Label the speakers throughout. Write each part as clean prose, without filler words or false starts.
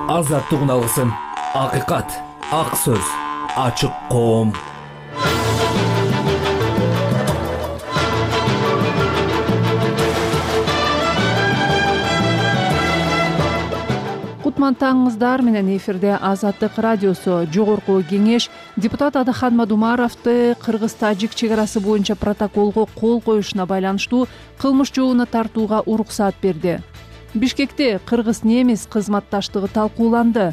Speaker 1: Азаттыгын алгысың. Акыйкат, ак сөз, ачык коом.
Speaker 2: Кутман таңыңыздар менен эфирде Азаттык радиосу. Жогорку кеңеш депутат Адахан Мадумаровду Кыргыз-Тажик чек арасы боюнча протоколго кол коюшуна байланыштуу кылмыш жообуна тартууга уруксат берди. Бишкекте кыргыз-немис кызматташтыгы талкууланды.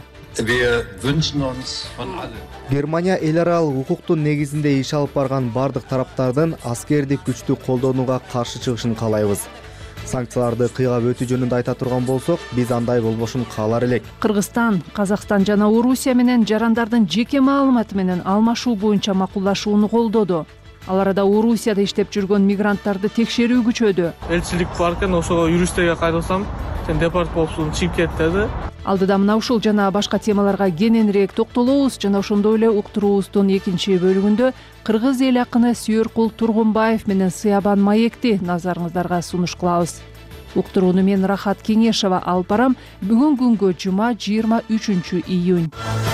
Speaker 3: Германия эл аралык укуктун негизинде иш алып барган бардык тараптардын аскердик күчтү колдонууга каршы чыгышын каалайбыз. Санкцияларды кыйгап өтүү жөнүндө айта турган болсок, биз андай болбошун каалар элек.
Speaker 2: Кыргызстан, Казакстан жана Орусия менен жарандардын жеке маалыматы менен алмашуу боюнча макулдашууну колдоду. Ал арада Орусияда иштеп жүргөн мигранттарды текшерүү күчөдү.
Speaker 4: Элчилик бар экен, ошого юристтерге кайрылсам, сен депорт болупсуң, чыгып кет деди.
Speaker 2: Алдыда мына ушул жана башка темаларга кененирээк токтолобуз жана ошондой эле уктуруубуздун экинчи бөлүгүндө кыргыз эл акыны Сүйөркул Тургунбаев менен Сыябан Маекти назарыңыздарга сунуш кылабыз. Уктурууну мен Рахат Кеңешова алып барам. Бүгүн күнгө жума 23 июнь.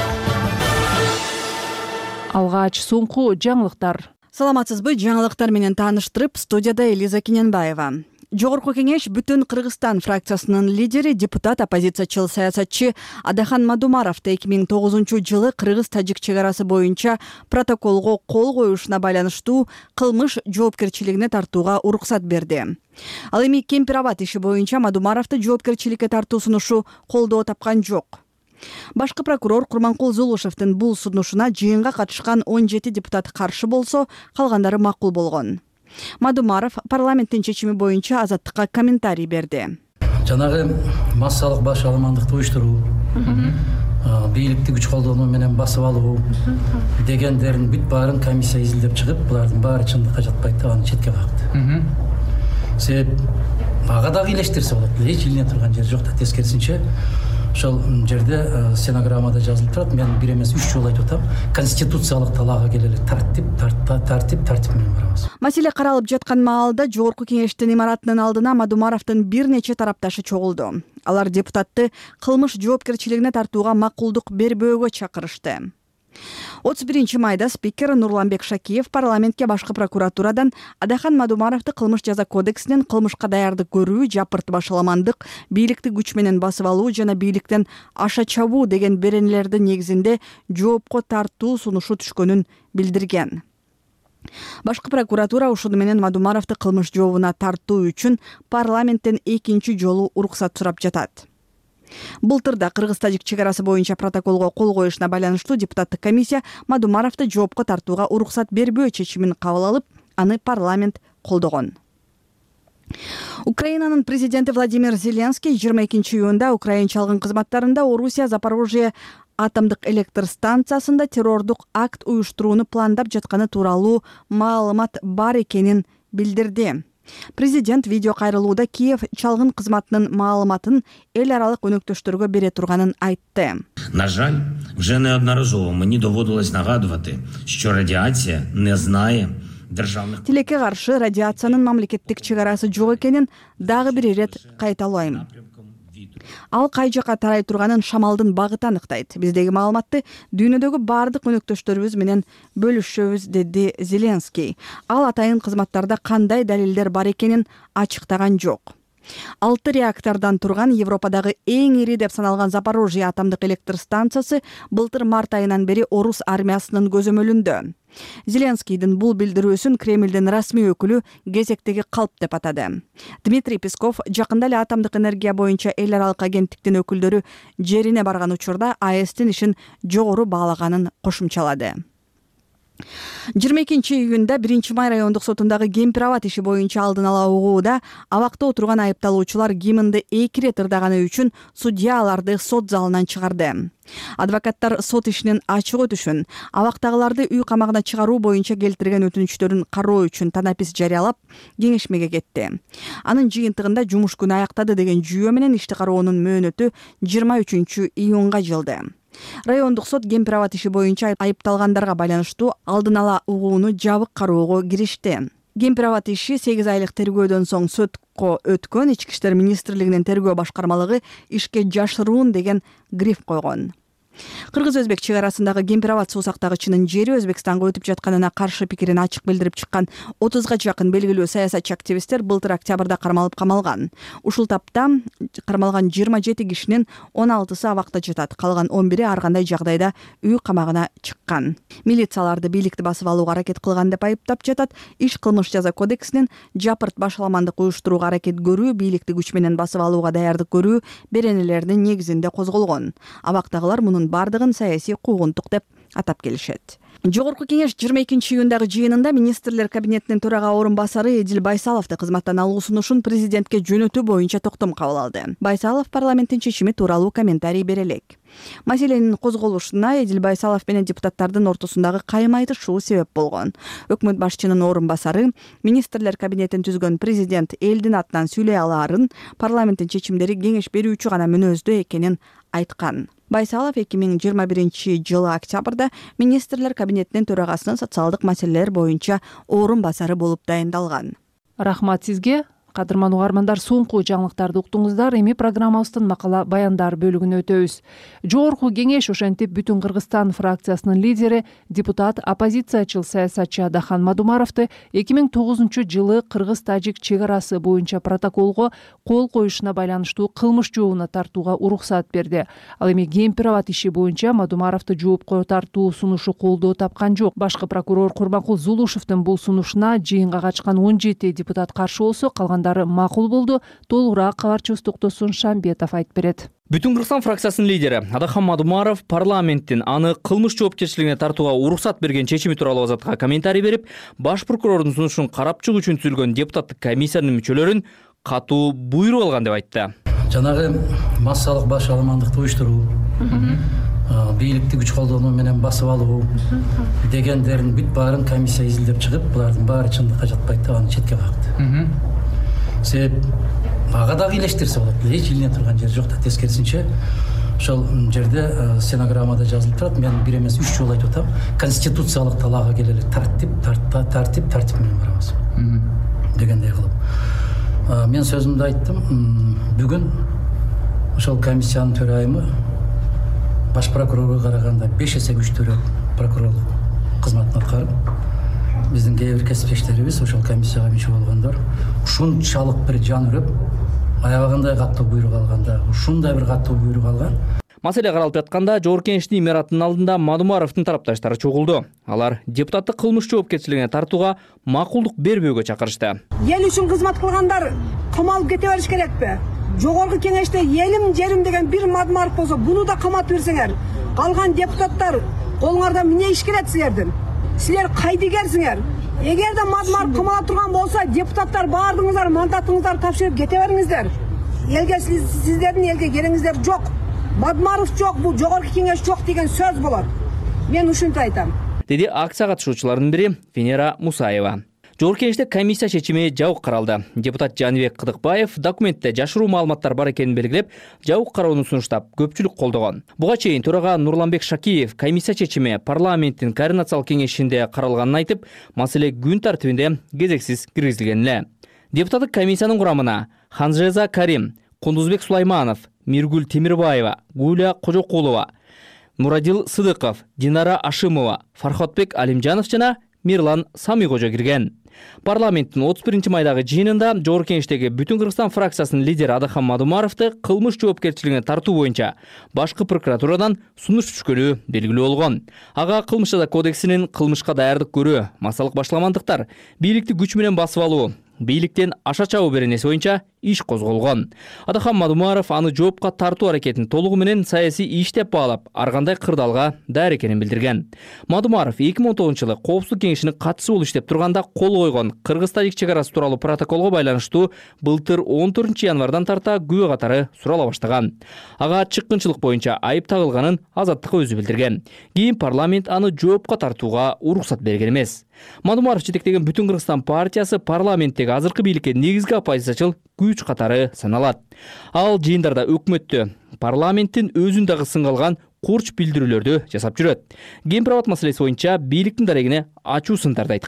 Speaker 2: Алгач соңку жаңылыктар.
Speaker 5: Саламатсызбы, жаңылыктар менен тааныштырып, студияда Элиза Кененбаева. Жогорку кеңеш Бүтүн Кыргызстан фракциясынын лидери, депутат, оппозициячыл саясатчы Адахан Мадумаровду 2009 Кыргыз-Тажик чек арасы боюнча протоколго кол коюшуна байланыштуу кылмыш жоопкерчилигине тартууга уруксат берди. Ал эми Кемпир-Абад иши боюнча Мадумаровду жоопкерчиликке тартуу сунушу колдоо тапкан жок. Башкы прокурор Курманкул Зулушевдин бул сунушуна жыйынга катышкан 17 депутат каршы болсо, калгандары макул болгон. Мадумаров парламенттин чечими боюнча Азаттыкка комментарий берди.
Speaker 6: Жанагы массалык баш аламандыкты уюштуруу, бийликти күч колдонуу менен басып алуу дегендердин бүт баарын комиссия изилдеп чыгып, булардын баары чындыкка жатпайт деп аны четке какты. Себеп ага дагы илештирсе болот. Эч илине турган жер жок да, тескерисинче ошол жерде стенограммада жазылып турат. Мен бир эмес 3 жолу айтып атам. Конституциялык талаага келели тартип менен барабыз.
Speaker 5: Маселе каралып жаткан маалда жогорку кеңештин имаратынын алдына Мадумаровдун бир нече тарапташы чогулду. Алар депутатты кылмыш жоопкерчилигине тартууга макулдук бербөөгө чакырышты. 31 майда спикер Нурланбек Шакиев парламентке башкы прокуратурадан Адахан Мадумаровду кылмыш жаза кодексинин кылмышка даярдык көрүү, жапырт башаламандык, бийликти күч менен басып алуу жана бийликтен аша чабуу деген беренелердин негизинде жоопко тартуу сунушу түшкөнүн билдирген. Башкы прокуратура ушуну менен Мадумаровду кылмыш жообуна тартуу үчүн парламенттен экинчи жолу уруксат сурап жатат. Былтырда Кыргыз-Тажик чек арасы боюнча протоколго кол коюшуна байланыштуу депутаттык комиссия Мадумаровду жоопко тартууга уруксат бербөө чечимин кабыл алып, аны парламент колдогон. Украинанын президенти Владимир Зеленский 22 июнда украинча алган кызматтарында Орусия Запорожье атомдук электр станциясында террордук акт уюштурууну пландап жатканы тууралуу маалымат бар экенин билдирди. Президент видео кайрылууда Киев чалгын кызматынын маалыматын эл аралык өнөктөштөргө бере турганын айтты.
Speaker 7: На жаль, вже неодноразово мені доводилось нагадувати, що радіація не знає державних...
Speaker 5: Тилекке каршы радиациянын мамлекеттик чек арасы жок экенин дагы бир ирет кайталайм. Ал кай жака тарай турганын шамалдын багыты аныктайт. Биздеги маалыматты дүйнөдөгү бардык өнөктөштөрүбүз менен бөлүшөбүз, деди Зеленский. Ал атайын кызматтарда кандай далилдер бар экенин ачыктаган жок. 6 реактордан турган Европадагы эң ири деп саналган Запорожье атомдук электр станциясы былтыр март айынан бери орус армиясынын көзөмөлүндө. Зеленскийдин бул билдирүүсүн Кремлдин расмий өкүлү кезектеги калп деп атады. Дмитрий Песков жакында эле атомдук энергия боюнча эл аралык агенттиктин өкүлдөрү жерине барган учурда АЭСтин ишин жогору баалаганын кошумчалады. 22 июнда 1 май райондук сотундагы Кемпир-Абад иши боюнча алдын ала угууда абакта отурган айыпталуучулар гимнди 2 ирет ырдаганы үчүн судья аларды сот залынан чыгарды. Адвокаттар сот ишинин ачык өтүшүн, абактагыларды үй камагына чыгаруу боюнча келтирген өтүнүчтөрүн кароо үчүн танапис жарыялап, кеңешмеге кетти. Анын жыйынтыгында жумуш күнү аяктады деген жүйө менен ишти кароонун мөөнөтү 23 июнга жылды. Райондук сот Кемпир-Абад иши боюнча айыпталгандарга байланыштуу алдын ала угууну жабык кароого киришти. Кемпир абад иши 8 айлык тергөөдөн соң сотко өткөн. Ички иштер министрлигинин тергөө башкармалыгы ишке жашыруун деген гриф койгон. Кыргыз-өзбек чек арасындагы Кемпир абад суусактагычынын жери Өзбекстанга өтүп жатканына каршы пикирин ачык билдирип чыккан 30га жакын белгилүү саясатчы активисттер былтыр октябрда кармалып камалган. Ушул тапта кармалган 27 кишинин 16сы абакта жатат, калган 11-и ар кандай жагдайда үй камагына чыккан. Милицияларды бийликти басып алууга аракет кылган деп айыптап жатат. Иш кылмыш жаза кодексинин жапырт башаламандык уюштурууга аракет көрүү, бийликти күч менен басып алууга даярдык көрүү беренелеринин негизинде козголгон. Абактагылар мунун бардыгын саясий куугунтук деп атап келишет. Жогорку кеңеш 22-июндагы жыйынында министрлер кабинетинин төрага орун басары Эдил Байсаловду кызматтан алуу сунушун президентке жөнөтүү боюнча токтом кабыл алды. Байсалов парламенттин чечими тууралуу комментарий бере элек. Маселенин козголушуна Эдил Байсалов менен депутаттардын ортосундагы кайым айтышуу себеп болгон. Өкмөт башчынын орун басары министрлер кабинетин түзгөн президент элдин атынан сүйлөй алаарын, парламенттин чечимдери кеңеш берүүчү гана мүнөздүү экенин айткан. Байсалов 2021-жылы октябрда министрлер кабинетинин төрагасынын социалдык маселелер боюнча орун басары болуп дайындалган.
Speaker 2: Рахмат сизге. Кадырман угармандар, соңку жаңылыктарды уктуңуздар. Эми программабыздын макала баяндар бөлүгүнө өтөбүз. Жогорку кеңеш ошентип Бүтүн Кыргызстан фракциясынын лидери, депутат, оппозициячыл саясатчы Адахан Мадумаровду 2009-жылы Кыргыз-Тажик чек арасы боюнча протоколго кол коюшуна байланыштуу кылмыш жообуна тартууга уруксат берди. Ал эми Кемпир абад иши боюнча Мадумаровду жоопко тартуу сунушу колдоо тапкан жок. Башкы прокурор Курманкул Зулушевдин бул сунушуна жыйынга качкан 17 депутат каршы болсо, калган макул болду. Толугураак кабарчыбыз Токтосун Шамбетов айтып берет.
Speaker 8: Бүтүн Кыргызстан фракциясынын лидери Адахан Мадумаров парламенттин аны кылмыш жоопкерчилигине тартууга уруксат берген чечими тууралуу азаттыкка комментарий берип, баш прокурордун сунушун карап чыгуу үчүн түзүлгөн депутаттык комиссиянын мүчөлөрүн катуу буйруп алган деп айтты.
Speaker 6: Жанагы массалык баш аламандыкты уюштуруу, бийликти күч колдонуу менен басып алуу дегендердин бүт баарын комиссия изилдеп чыгып, булардын баары чындыкка жатпайт деп аны четке какты. Себеп ага дагы илештирсе болот. Эч илине турган жер жок да, тескерисинче ошол жерде стенограммада жазылып турат. Мен бир эмес 3 жолу айтып атам. Конституциялык талаага келели, тартип менен барабыз. Дегендей кылып. Мен сөзүмдө айттым. Бүгүн ошол комиссиянын төрайымы баш прокурорго караганда 5 эсе күчтүүрөөк прокурорлук кызматын аткарып, биздин кээ бир кесиптештерибиз ошол комиссияга мүчө болгондор ушунчалык бир жан үрөп, аябагандай каттуу буйрук алганда, ушундай бир каттуу буйрук алган.
Speaker 8: Маселе каралып жатканда Жогорку кеңештин имаратынын алдында Мадумаровдун тарапташтары чогулду. Алар депутаттык кылмыш жоопкерчилигине тартууга макулдук бербөөгө чакырышты.
Speaker 9: Эл үчүн кызмат кылгандар камалып кете бериш керекпи? Жогорку кеңеште элим жерим деген бир Мадумаров болсо, буну да каматып берсеңер, калган депутаттар колуңарда эмне иш керет силердин? Силер кайдыгерсиңер? Эгерде Мадумаров камала турган болсо, депутаттар баардыгыңыздар мандатыңыздарды тапшырып кете бериңиздер. Элге сиздердин элге кереңиздер жок. Мадумаров жок, бул жогорку кеңеш жок деген сөз болот. Мен ушунтип айтам.
Speaker 8: Деди акция катышуучулардын бири Венера Мусаева. Жогорку кеңеште комиссия чечими жабык каралды. Депутат Жаныбек Кыдыкбаев документте жашыруу маалыматтар бар экенин белгилеп, жабык кароону сунуштап, көпчүлүк колдогон. Буга чейин төрага Нурланбек Шакиев комиссия чечими парламенттин координациялык кеңешинде каралганын айтып, маселе күн тартибинде кезексиз киргизилген эле. Депутаттык комиссиянын курамына Ханжеза Карим, Кундузбек Сулайманов, Миргүл Темирбаева, Гуля Кожокулова, Мурадил Сыдыков, Динара Ашимова, Фархотбек Алимжанов жана Мирлан Самигожо кирген. Парламенттин 31-майдагы жыйынында Жогорку кеңештеги Бүтүн Кыргызстан фракциясынын лидери Адахан Мадумаровду кылмыш жоопкерчилигине тартуу боюнча башкы прокуратурадан сунуш түшкөнү белгилүү болгон. Ага кылмыш жаза кодексинин кылмышка даярдык көрүү, массалык башаламандыктар, бийликти күч менен басып алуу, бийликтен аша чабуу беренеси боюнча иш козголгон. Адахан Мадумаров аны жоопко тартуу аракетин толугу менен саясий иш деп баалап, ар кандай кырдаалга даяр экенин билдирген. Мадумаров 2010-жылы Коопсуздук кеңешинин катчысы болуп иштеп турганда кол койгон Кыргыз-Тажик чек арасы тууралуу протоколго байланыштуу былтыр 14-январдан тарта күбө катары сурала баштаган. Ага чыккынчылык боюнча айып тагылганын азаттыкка өзү билдирген. Кийин парламент аны жоопко тартууга уруксат берген эмес. Мадумаров жетектеген Бүтүн Кыргызстан партиясы парламенттеги азыркы бийликке негизги оппозициячыл күч катары саналат. Ал жыйындарда өкмөттү, парламенттин өзүн дагы сынга алган курч билдирүүлөрдү жасап жүрөт. Кемпир абад маселеси боюнча бийликтин дарегине ачуу сындарды айткан.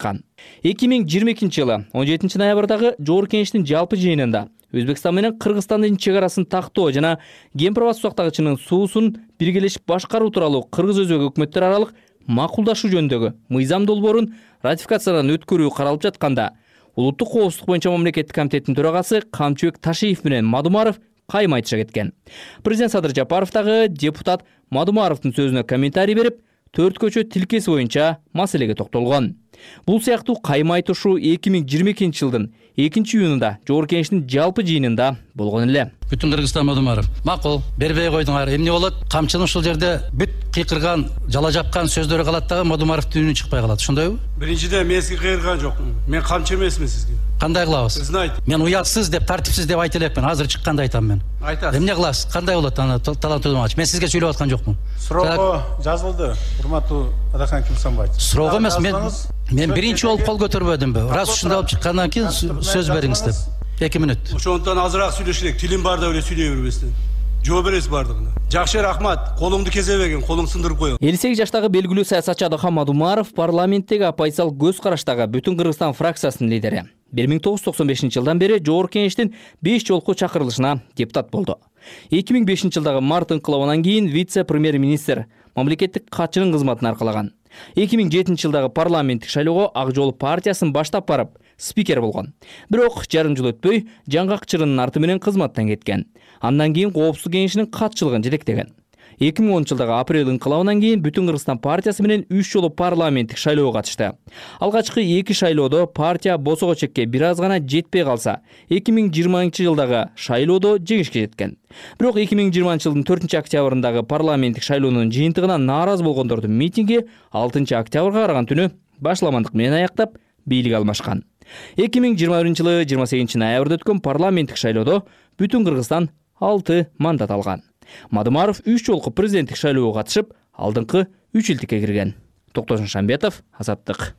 Speaker 8: 2022 жылы 17 ноябрдагы Жогорку Кеңештин жалпы жыйынында Өзбекстан менен Кыргызстандын чек арасын тактоо жана Ген-Пробас сактагычынын суусун биргелешип башкаруу тууралуу Кыргыз-Өзбек өкмөттөр аралык макулдашуу жөнүндөгү мыйзам долбоорун ратификациядан өткөрүү каралып жатканда Улуттук коопсуздук боюнча мамлекеттик комитеттин төрагасы Камчыбек Ташиев менен Мадумаров кайым айтыша кеткен. Президент Садыр Жапаров дагы депутат Мадумаровдун сөзүнө комментарий берип, төрт көчө тилкеси боюнча маселеге токтолгон. Бул сыяктуу кайым айтышуу 2022 жылдын 2-июнунда Жогорку Кеңештин жалпы жыйынында болгон эле.
Speaker 6: Бүтүн Кыргызстан Мадумаров. Макул, бербей койдуңар. Эмне болот? Камчынын ушул жерде бүт кыйкырган, жала жапкан сөздөрү калат дагы Мадумаровдун үнү чыкпай калат. Ошондойбу?
Speaker 10: Биринчиден мен сизге кыйырган жокмун. Мен камчы эмесмин сизге.
Speaker 6: Кандай кылабыз?
Speaker 10: Сиздин
Speaker 6: Мен уятсыз деп, тартипсиз деп айта элекмин. Азыр чыкканда айтам мен.
Speaker 10: Айтасыз.
Speaker 6: Эмне кыласыз? Кандай болот аны талантуудумач? Мен сизге сүйлөп аткан жокмун.
Speaker 10: Суроого жазылды. Урматтуу Адахан Кимсанбаевич.
Speaker 6: Суроого эмес, мен биринчи болуп кол көтөрбөдүмбү? Раз ушундай болуп чыккандан кийин сөз бериңиз деп. 2 мүнөт.
Speaker 10: Ошондон азыраак сүйлөшөлүк. Тилим бар да эле сүйлөй бербестен. Жооп бересиз бардыгына. Жакшы, рахмат. Колуңду кезебеген, колуң сындырып коём.
Speaker 8: 58 жаштагы белгилүү саясатчы Адахан Мадумаров парламенттеги апайсал көз караштагы Бүтүн Кыргызстан фракциясынын лидери. 1995 жылдан бери Жогорку Кеңештин 5 жолку чакырылышына депутат болду. 2005 жылдагы март инкылабынан кийин вице-премьер-министр, мамлекеттик катчынын кызматын аркалаган. 2007 жылдагы парламенттик шайлоого Ак Жол партиясын баштап барып, спикер болгон. Бирок жарым жыл өтпөй Жаңгак Чырынын арты менен кызматтан кеткен. Андан кийин Коопсуздук кеңешинин катчылыгын жетектеген. 2010 жылдагы апрель инкылабынан кийин Бүтүн Кыргызстан партиясы менен 3 жолу парламенттик шайлоого катышты. Алгачкы 2 шайлоодо партия босого чекке бир аз гана жетпей калса, 2020 жылдагы шайлоодо жеңишке жеткен. Бирок 2020 жылдын 4 октябрындагы парламенттик шайлоонун жыйынтыгына нааразы болгондордун митинги 6 октябрга караган түнү башламандык менен аяктап, бийлик алмашкан. 2021 жылы 28 ноябрда өткөн парламенттик шайлоодо Бүтүн Кыргызстан 6 мандат алган. Мадумаров 3 жолку президенттик шайлоого катышып, алдыңкы 3 илдикке кирген. Токтосон Шамбетов, Азаттык.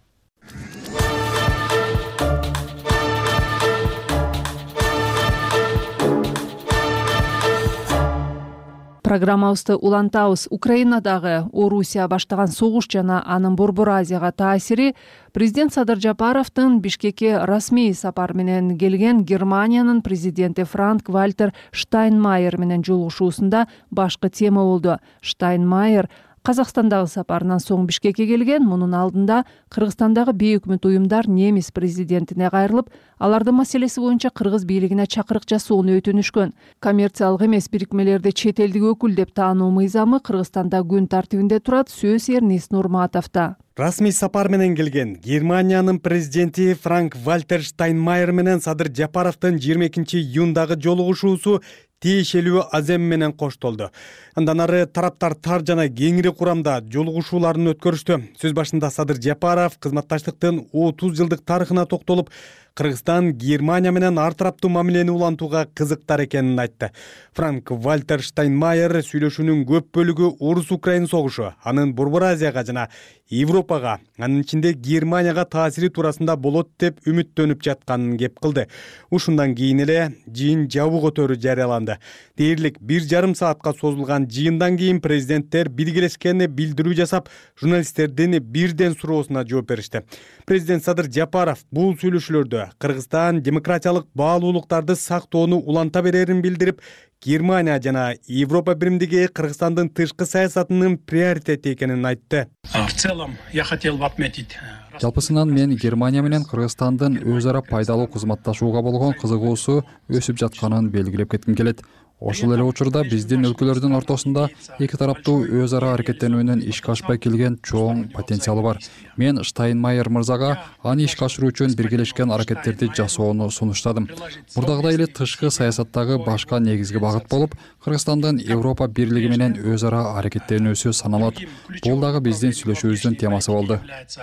Speaker 2: Программабызды улантабыз. Украинадагы Орусия баштаган согуш жана анын Борбор Азияга таасири президент Садыр Жапаровдун Бишкекке расмий сапар менен келген Германиянын президенти Франк-Вальтер Штайнмайер менен жолугушуусунда башкы тема болду. Штайнмайер Казакстандагы сапарынан соң Бишкекке келген. Мунун алдында Кыргызстандагы бейөкмөт уюмдар немис президентине кайрылып, алардын маселеси боюнча кыргыз бийлигине чакырык жасоону өтүнүшкөн. Коммерциялык эмес бирикмелерди чет элдик өкүл деп таануу мыйзамы Кыргызстанда күн тартибинде турат. Сөз Эрнест Нурматовдо.
Speaker 11: Расмий сапар менен келген Германиянын президенти Франк-Вальтер Штайнмайер менен Садыр Жапаровдун 22 июндагы жолугушуусу тиешелүү азем менен коштолду. Андан ары тараптар тар жана кеңири курамда жолугушууларын өткөрүштү. Сөз башында Садыр Жапаров кызматташтыктын 30 жылдык тарыхына токтолуп, Кыргызстан Германия менен ар тараптуу мамилени улантууга кызыктар экенин айтты. Франк-Вальтер Штайнмайер сүйлөшүүнүн көп бөлүгү Орус-Украин согушу, анын Борбор Азияга жана Европага, анын ичинде Германияга таасири туурасында болот деп үмүттөнүп жатканын кеп кылды. Ушундан кийин эле жыйын жабуу көтөрүү жарыяланды. Дээрлик 1,5 саатка созулган жыйындан кийин президенттер биргелешкени билдирүү жасап, журналисттердин бирден суроосуна жооп беришти. Президент Садыр Жапаров бул сүйлөшүүлөрдө Кыргызстан демократиялык баалуулуктарды сактоону уланта берерин билдирип, Германия жана Европа биримдиги Кыргызстандын тышкы саясатынын приоритети экенин айтты.
Speaker 12: В целом я хотел бы отметить.
Speaker 13: Жалпысынан мен Германия менен Кыргызстандын өз ара пайдалуу кызматташууга болгон кызыгуусу өсүп жатканын белгилеп кетким келет. Ошол эле учурда биздин өлкөлөрдүн ортосунда эки тараптуу өз ара аракеттенүүнүн ишке ашпай келген чоң потенциалы бар. Мен Штайнмайер мырзага аны ишке ашыруу үчүн биргелешкен аракеттерди жасоону сунуштадым. Мурдагыдай эле тышкы саясаттагы башка негизги багыт болуп, Кыргызстандын Европа бирлиги менен өз ара аракеттенүүсү саналат. Бул дагы биздин сүйлөшүүбүздүн темасы болду.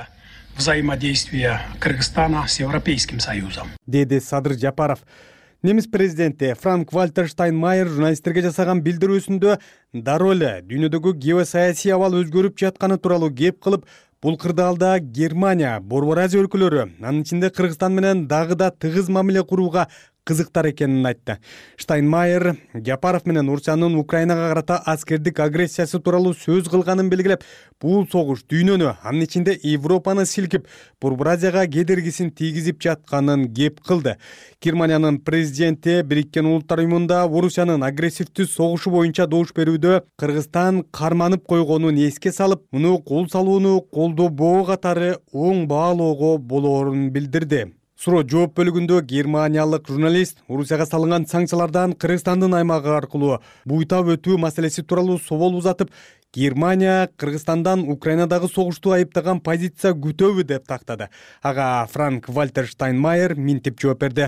Speaker 12: Взаимодействие Кыргызстана с Европейским Союзом.
Speaker 11: Деди Садыр Жапаров. Немис президенти Франк-Вальтер Штайнмайер журналисттерге жасаган билдирүүсүндө дароо эле дүйнөдөгү геосаясий абал өзгөрүп жатканы тууралуу кеп кылып, бул кырдаалда Германия, Борбор Азия өлкөлөрү, анын ичинде Кыргызстан менен дагы да тыгыз мамиле курууга кызыктар экенин айтты. Штайнмайер Жапаров менен Орусиянын Украинага карата аскердик агрессиясы тууралуу сөз кылганын белгилеп, бул согуш дүйнөнү, анын ичинде Европаны силкип, Борбор Азияга кедергисин тийгизип жатканын кеп кылды. Германиянын президенти Бириккен Улуттар уюмунда Орусиянын агрессивдүү согушу боюнча добуш берүүдө Кыргызстан карманып койгонун эске салып, муну кол салууну колдобоо катары оң баалоого болоорун билдирди. Суроо жооп бөлүгүндө германиялык журналист Орусияга салынган санкциялардан Кыргызстандын аймагы аркылуу буйтап өтүү маселеси тууралуу собол узатып, Германия Кыргызстандан Украинадагы согушту айыптаган позиция күтөбү деп тактады. Ага Франк-Вальтер Штайнмайер минтип жооп берди.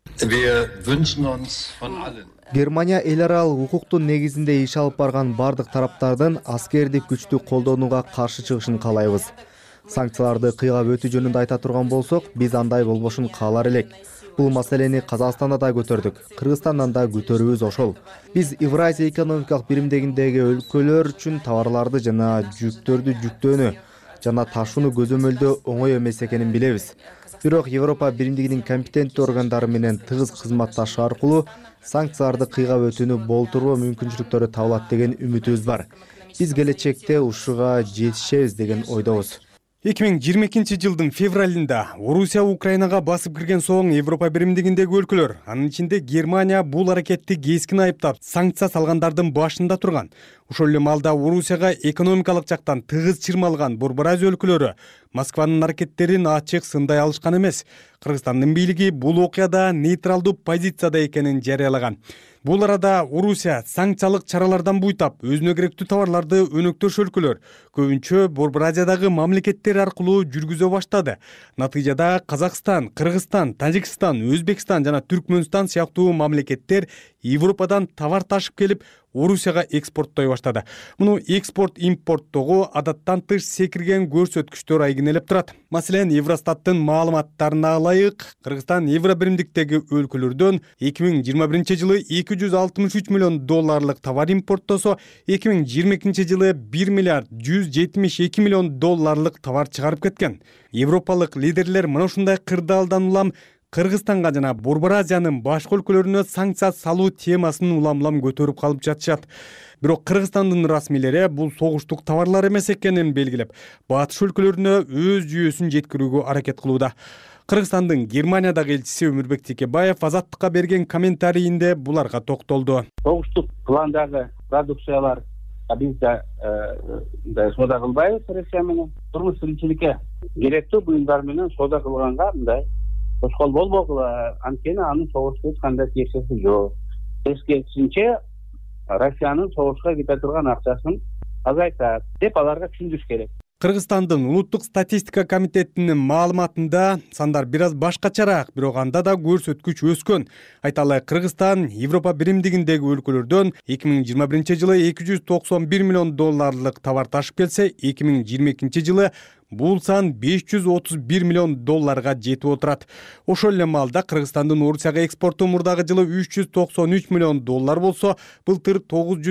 Speaker 3: Германия эл аралык укуктун негизинде иш алып барган бардык тараптардын аскердик күчтү колдонууга каршы чыгышын каалайбыз. Санкцияларды кыйгап өтүү жөнүндө айта турган болсок, биз андай болбошун каалар элек. Бул маселени Казакстанда да көтөрдүк, Кыргызстандан да көтөрүүбүз ошол. Биз Евразия экономикалык биримдигиндеги өлкөлөр үчүн товарларды жана жүктөрдү жүктөөнү жана ташууну көзөмөлдөө оңой эмес экенин билебиз. Бирок Европа биримдигинин компетенттүү органдары менен тыгыз кызматташуу аркылуу санкцияларды кыйгап өтүүнү болтуруу мүмкүнчүлүктөрү табылат деген үмүтүбүз бар. Биз келечекте ушуга жетишебиз деген ойдобуз.
Speaker 11: 2022-жылдын февралында Орусия Украинага басып кирген соң Европа биримдигиндеги өлкөлөр, анын ичинде Германия бул аракетти кескин айыптап, санкция салгандардын башында турган. Ошол эле маалда Орусияга экономикалык жактан тыгыз чырмалган Борбор Азия өлкөлөрү Москванын аракеттерин ачык сындай алышкан эмес. Кыргызстандын бийлиги бул окуяда нейтралдуу позицияда экенин жарыялаган. Бул арада Орусия санкциялык чаралардан буйтап, өзүнө керектүү товарларды өнөктөш өлкөлөр, көбүнчө Борбор Азиядагы мамлекеттер аркылуу жүргүзө баштады. Натыйжада Казакстан, Кыргызстан, Тажикстан, Өзбекстан жана Түркмөнстан сыяктуу мамлекеттер Европадан товар ташып келип, Орусияга экспорттой баштады. Муну экспорт-импорттогу адаттан тыш секирген көрсөткүчтөр айгинелеп турат. Маселен, Евростаттын маалыматтарына ылайык, Кыргызстан Евро биримдиктеги өлкөлөрдөн 2021-жылы 263 миллион долларлык товар импорттосо, 2022 жылы 1 миллиард 172 миллион долларлык товар чыгарып кеткен. Европалык лидерлер мына ушундай кырдаалдан улам Кыргызстанга жана Борбор Азиянын башка өлкөлөрүнө санкция салуу темасын улам-улам көтөрүп калып жатышат. Бирок Кыргызстандын расмийлери бул согуштук товарлар эмес экенин белгилеп, батыш өлкөлөрүнө өз жүйөсүн жеткирүүгө аракет кылууда. Кыргызстандын Германиядагы элчиси Өмүрбек Текебаев Азаттыкка берген комментарийинде буларга токтолду.
Speaker 14: Согуштук пландагы продукциялар бизде соода кылбайбыз Россия менен. Турмуш тиричиликке керектүү буюмдар менен соода кылганга мындай тоскоол болбогула, анткени анын согушка эч кандай тиешеси жок. Тескерисинче Россиянын согушка кете турган акчасын азайтат деп аларга түшүндүрүш керек.
Speaker 11: Кыргызстандын улуттук статистика комитетинин маалыматында сандар бир аз башкачараак, бирок анда да көрсөткүч өскөн. Айталы, Кыргызстан Европа биримдигиндеги өлкөлөрдөн 2021-жылы 291 миллион долларлык товар ташып келсе, 2022-жылы бул сан 531 миллион долларга жетип отурат. Ошол эле маалда Кыргызстандын Орусияга экспорту мурдагы жылы 393 миллион доллар болсо, былтыр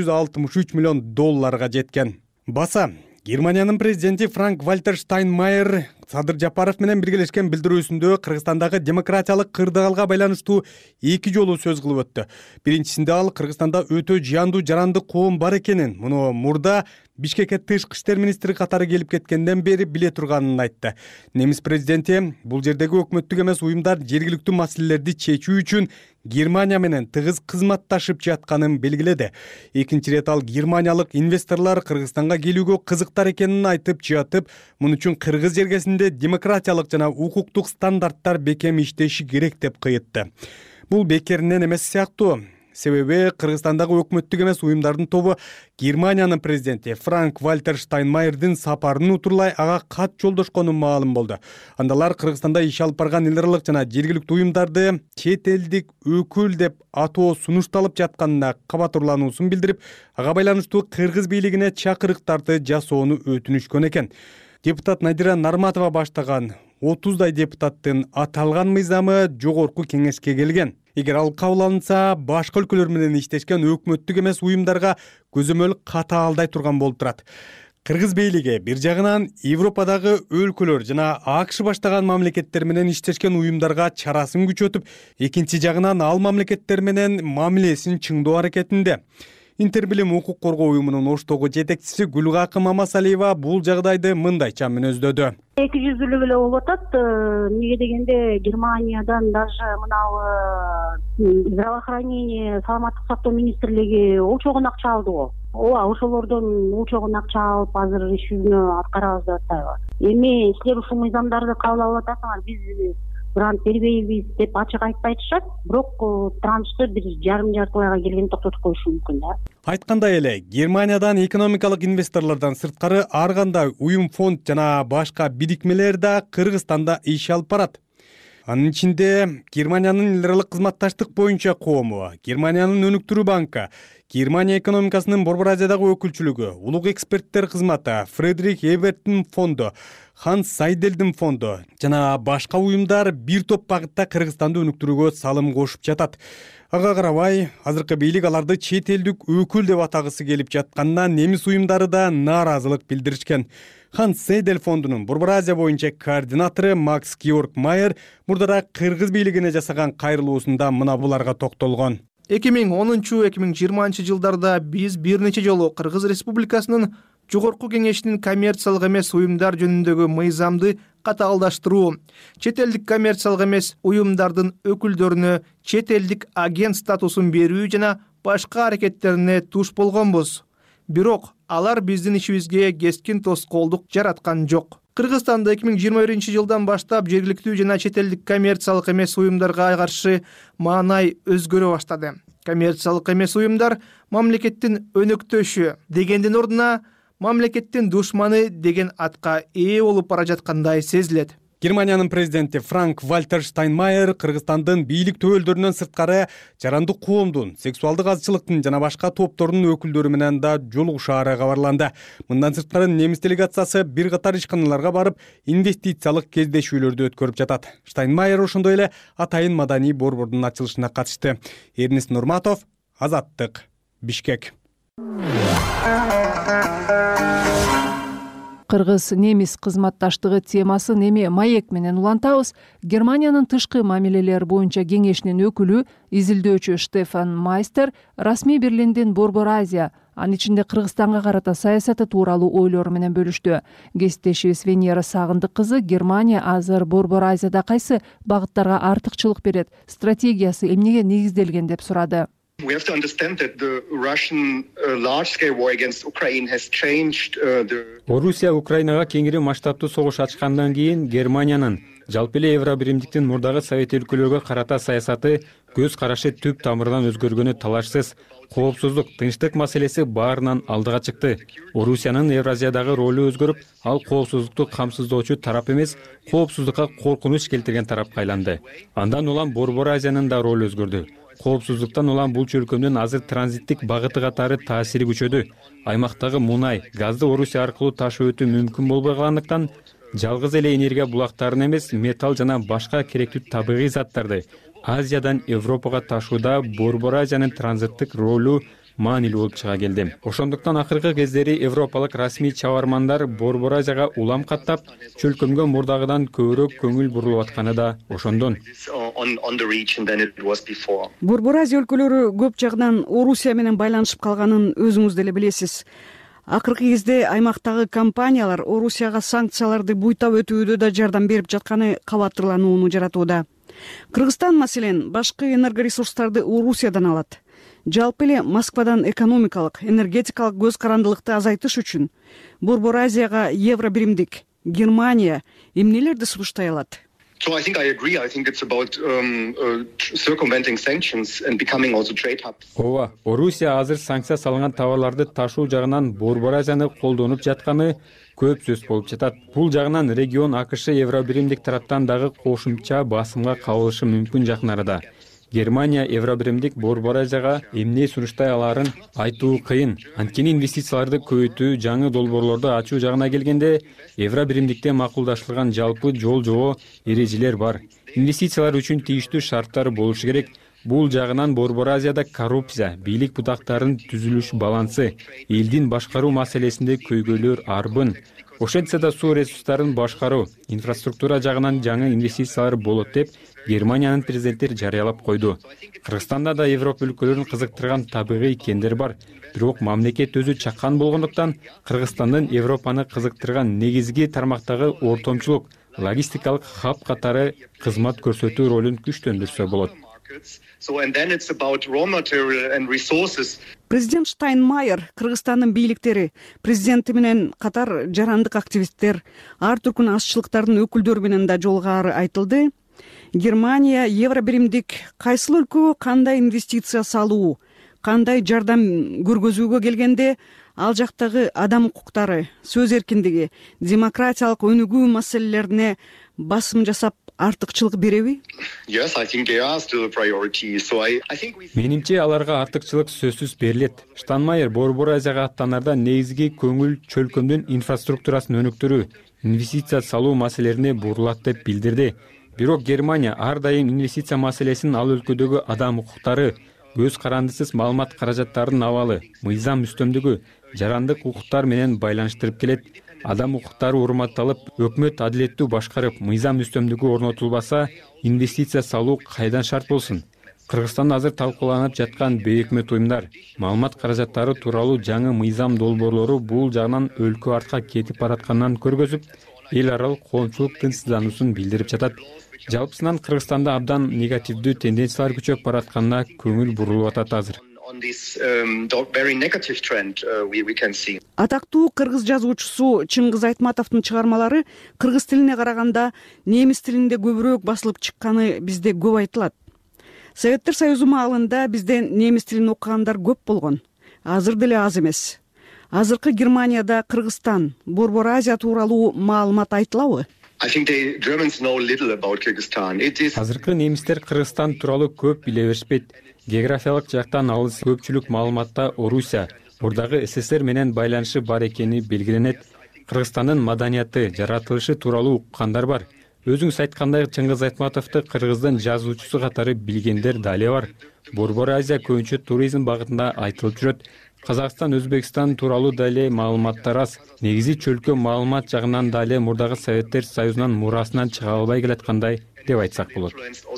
Speaker 11: 963 миллион долларга жеткен. Баса Германиянын президенти Франк-Вальтер Штайнмайер Садыр Жапаров менен биргелешкен билдирүүсүндө Кыргызстандагы демократиялык кырдаалга байланыштуу эки жолу сөз кылып өттү. Биринчисинде ал Кыргызстанда өтө жыяндуу жарандык коом бар экенин, муну мурда Бишкекке тышкы иштер министри катары келип кеткенден бери биле турганын айтты. Немис президенти бул жердеги өкмөттүк эмес уюмдар жергиликтүү маселелерди чечүү үчүн Германия менен тыгыз кызматташып жатканын белгиледи. Экинчи ирет ал германиялык инвесторлор Кыргызстанга келүүгө кызыктар экенин айтып жатып, муну үчүн кыргыз жергесинде демократиялык жана укуктук стандарттар бекем иштеши керек деп кыйытты. Бул бекеринен эмес сыяктуу. Себеби Кыргызстандагы өкмөттүк эмес уюмдардын тобу Германиянын президенти Франк-Вальтер Штайнмайердин сапарын утурлай ага кат жолдошкону маалым болду. Андалар Кыргызстанда иш алып барган эл аралык жана жергиликтүү уюмдарды чет элдик өкүл деп атоо сунушталып жатканына кабат урлануусун билдирип, ага байланыштуу кыргыз бийлигине чакырыктарды жасоону өтүнүшкөн экен. Депутат Надира Нарматова баштаган 30дай депутаттын аталган мыйзамы жогорку кеңешке келген. Эгер ал кабыл алынса, башка өлкөлөр менен иштешкен өкмөттүк эмес уюмдарга көзөмөл катаалдай турган болуп турат. Кыргыз бийлиги бир жагынан Европадагы өлкөлөр жана АКШ баштаган мамлекеттер менен иштешкен уюмдарга чарасын күчөтүп, экинчи жагынан ал мамлекеттер менен мамилесин чыңдоо аракетинде. Интербилим укук коргоо уюмунун Оштогу жетекчиси Гүлгакы Мамасалиева бул жагдайды мындайча мүнөздөдү.
Speaker 15: Эки жүздүүлүк эле болуп атат. Эмнеге дегенде Германиядан даже мынау здравоохранение, саламаттык сактоо министрлиги учогун акча алды го. Ооба, ошолордон учогун акча алып азыр иш жүзүнө аткарабыз деп атайбы. Эми силер ушул мыйзамдарды кабыл алып атасыңар, биз грант бербейбиз деп ачык айтпай атышат, бирок траншты бир жарым-жарты айга келгенде токтотуп коюшу мүмкүн да.
Speaker 11: Айткандай эле, Германиядан экономикалык инвесторлордон сырткары ар кандай уюм, фонд жана башка бирикмелер да Кыргызстанда иш алып барат. Анын ичинде Германиянын эл аралык кызматташтык боюнча коому, Германиянын өнүктүрүү банкы, Германия экономикасынын Борбор Азиядагы өкүлчүлүгү, улук эксперттер кызматы, Фредрих Эберттин фонду, Ханс Сайделдин фонду жана башка уюмдар бир топ багытта Кыргызстанды өнүктүрүүгө салым кошуп жатат. Ага карабай, азыркы бийлик аларды чет элдик өкүл деп атагысы келип жатканына немис уюмдары да нааразылык билдиришкен. Ханс Сайдел фондунун Борбор Азия боюнча координатору Макс Георг Майер мурдара Кыргыз бийлигине жасаган кайрылуусунда мына буларга токтолгон.
Speaker 16: 2010-2020 жылдарда биз бир нече жолу Кыргыз Республикасынын Жогорку кеңешинин коммерциялык эмес уюмдар жөнүндөгү мыйзамды катаалдаштыруу, чет элдик коммерциялык эмес уюмдардын өкүлдөрүнө чет элдик агент статусун берүү жана башка аракеттерине туш болгонбуз. Бирок алар биздин ишибизге кескин тоскоолдук жараткан жок. Кыргызстанда 2021 жылдан баштап жергиликтүү жана чет элдик коммерциялык эмес уюмдарга каршы маанай өзгөрө баштады. Коммерциялык эмес уюмдар мамлекеттин өнөктөшү дегендин ордуна мамлекеттин душманы деген атка ээ болуп бара жаткандай сезилет.
Speaker 11: Германиянын президенти Франк-Вальтер Штайнмайер Кыргызстандын бийлик төбөлдөрүнөн сырткары жарандык коомдун, сексуалдык азчылыктын жана башка топтордун өкүлдөрү менен да жолугушаары кабарланды. Мындан сырткары немис делегациясы бир катар ишканаларга барып, инвестициялык кездешүүлөрдү өткөрүп жатат. Штайнмайер ошондой эле атайын маданий борбордун ачылышына катышты. Эрнест Нурматов, Азаттык, Бишкек.
Speaker 2: Кыргыз-немис кызматташтыгы темасын эми маек менен улантабыз. Германиянын тышкы мамилелер боюнча кеңешинин өкүлү, изилдөөчү Штефан Майстер расмий Берлиндин Борбор Азия, анын ичинде Кыргызстанга карата саясаты тууралуу ойлору менен бөлүштү. Кесиптешибиз Венера Сагындык кызы Германия азыр Борбор Азияда кайсы багыттарга артыкчылык берет, стратегиясы эмнеге негизделген деп сурады.
Speaker 17: We have to understand that the Russian large-scale war against Ukraine has changed
Speaker 18: Орусия Украинага кеңири масштабтуу согуш ачкандан кийин Германиянын жалпы эле Евробиримдиктин мурдагы Совет өлкөлөргө карата саясаты көз карашы түп тамырдан өзгөргөнү талашсыз. Коопсуздук, тынчтык маселеси баарынан алдыга чыкты. Орусиянын Евразиядагы ролу өзгөрүп, ал коопсуздукту камсыздоочу тарап эмес, коопсуздукка коркунуч келтирген тарапка айланды. Андан улам Борбор Азиянын да ролу өзгөрдү. Коопсуздуктан улам бул чөлкөмдүн азыр транзиттик багыты катары таасири күчөдү. Аймактагы мунай, газды Орусия аркылуу ташып өтүү мүмкүн болбой калгандыктан, жалгыз эле энергия булактарын эмес, металл жана башка керектүү табигый заттарды Азиядан Европага ташууда Борбор Азиянын транзиттик ролу маанилүү болуп чыга келди. Ошондуктан акыркы кездери европалык расмий чабармандар Борбор Азияга улам каттап, чөлкөмгө мурдагыдан көбүрөөк көңүл бурулуп атканы да ошондон.
Speaker 19: Борбор Азия өлкөлөрү көп жагынан Орусия менен байланышып калганын өзүңүз деле билесиз. Акыркы кезде аймактагы компаниялар Орусияга санкцияларды буйтап өтүүдө да жардам берип жатканы кабаттырланууну жаратууда. Кыргызстан маселен башкы энергоресурстарды Орусиядан алат. Жалпы эле Москвадан экономикалык, энергетикалык көз карандылыкты азайтыш үчүн Борбор Азияга Евробиримдик, Германия эмнелерди сунуштай алат?
Speaker 17: So I think I agree. I think it's about circumventing sanctions and becoming also trade hub.
Speaker 18: Ооба, Орусия азыр санкция салынган товарларды ташуу жагынан Борбор Азияны колдонуп жатканы көп сөз болуп жатат. Бул жагынан регион АКШ Евробиримдик тараптан дагы кошумча басымга кабылышы мүмкүн жакын арада. Германия Евробиримдик Борбор Азияга эмне сунуштай аларын айтуу кыйын. Анткени инвестицияларды көбөйтүү, жаңы долбоорлорду ачуу жагына келгенде Евробиримдикте макулдашылган жалпы жол жобо эрежелер бар. Инвестициялар үчүн тийиштүү шарттар болушу керек. Бул жагынан Борбор Азияда коррупция, бийлик бутактарынын түзүлүш балансы, элдин башкаруу маселесинде көйгөйлөр арбын. Ошентсе да суу ресурстарын башкаруу, инфраструктура жагынан жаңы инвестициялар болот деп Германиянын президенти жарыялап койду. Кыргызстанда да Европа өлкөлөрүн кызыктырган табигый кендер бар. Бирок мамлекет өзү чаккан болгондуктан Кыргызстандын Европаны кызыктырган негизги тармактагы ортомчулук, логистикалык хаб катары кызмат көрсөтүү ролун күчтөндүрсө болот.
Speaker 19: Президент Штайнмайер Кыргызстандын бийликтери, президенти менен катар жарандык активисттер, ар түркүн азчылыктардын өкүлдөрү менен да жолугары айтылды. Германия евро биримдик кайсыл өлкөгө кандай инвестиция салуу, кандай жардам көргөзүүгө келгенде ал жактагы адам укуктары, сөз эркиндиги, демократиялык өнүгүү маселелерине басым жасап артыкчылык береби?
Speaker 18: Менимче аларга артыкчылык сөзсүз берилет. Штайнмайер Борбор Азияга аттанарда негизги көңүл чөлкөмдүн инфраструктурасын өнүктүрүү, инвестиция салуу маселелерине бурулат деп билдирди. Бирок Германия ар дайым инвестиция маселесин ал өлкөдөгү адам укуктары, көз карандысыз маалымат каражаттарынын абалы, мыйзам үстөмдүгү, жарандык укуктар менен байланыштырып келет. Адам укуктары урматталып, өкмөт адилеттүү башкарып, мыйзам үстөмдүгү орнотулбаса, инвестиция салуу кайдан шарт болсун? Кыргызстанда азыр талкууланып жаткан бейөкмөт уюмдар, маалымат каражаттары тууралуу жаңы мыйзам долбоорлору бул жагынан өлкө артка кетип баратканын көргөзүп, эл аралык коомчулук тынчсыздануусун билдирип жатат. Жалпысынан Кыргызстанда абдан негативдүү тенденциялар күчөп баратканына көңүл бурулуп атат азыр.
Speaker 19: Атактуу кыргыз жазуучусу Чыңгыз Айтматовдун чыгармалары кыргыз тилине караганда немис тилинде көбүрөөк басылып чыкканы бизде көп айтылат. Советтер Союзу маалында бизде немис тилин окугандар көп болгон. Азыр деле аз эмес. Азыркы Германияда Кыргызстан, Борбор Азия тууралуу маалымат айтылабы?
Speaker 18: Азыркы немистер Кыргызстан тууралуу көп биле беришпейт. Географиялык жактан алыс көпчүлүк маалыматта Орусия, мурдагы СССР менен байланышы бар экени белгиленет. Кыргызстандын маданияты, жаратылышы тууралуу уккандар бар. Өзүңүз айткандай, Чыңгыз Айтматовду кыргыздын жазуучусу катары билгендер дале бар. Борбор Азия көбүнчө туризм багытында айтылып жүрөт. Казакстан, Өзбекстан тууралуу дале маалыматтар аз. Негизи чөлкө маалымат жагынан дале мурдагы Советтер Союзунан мурасынан чыга албай келаткандай деп айтсак болот.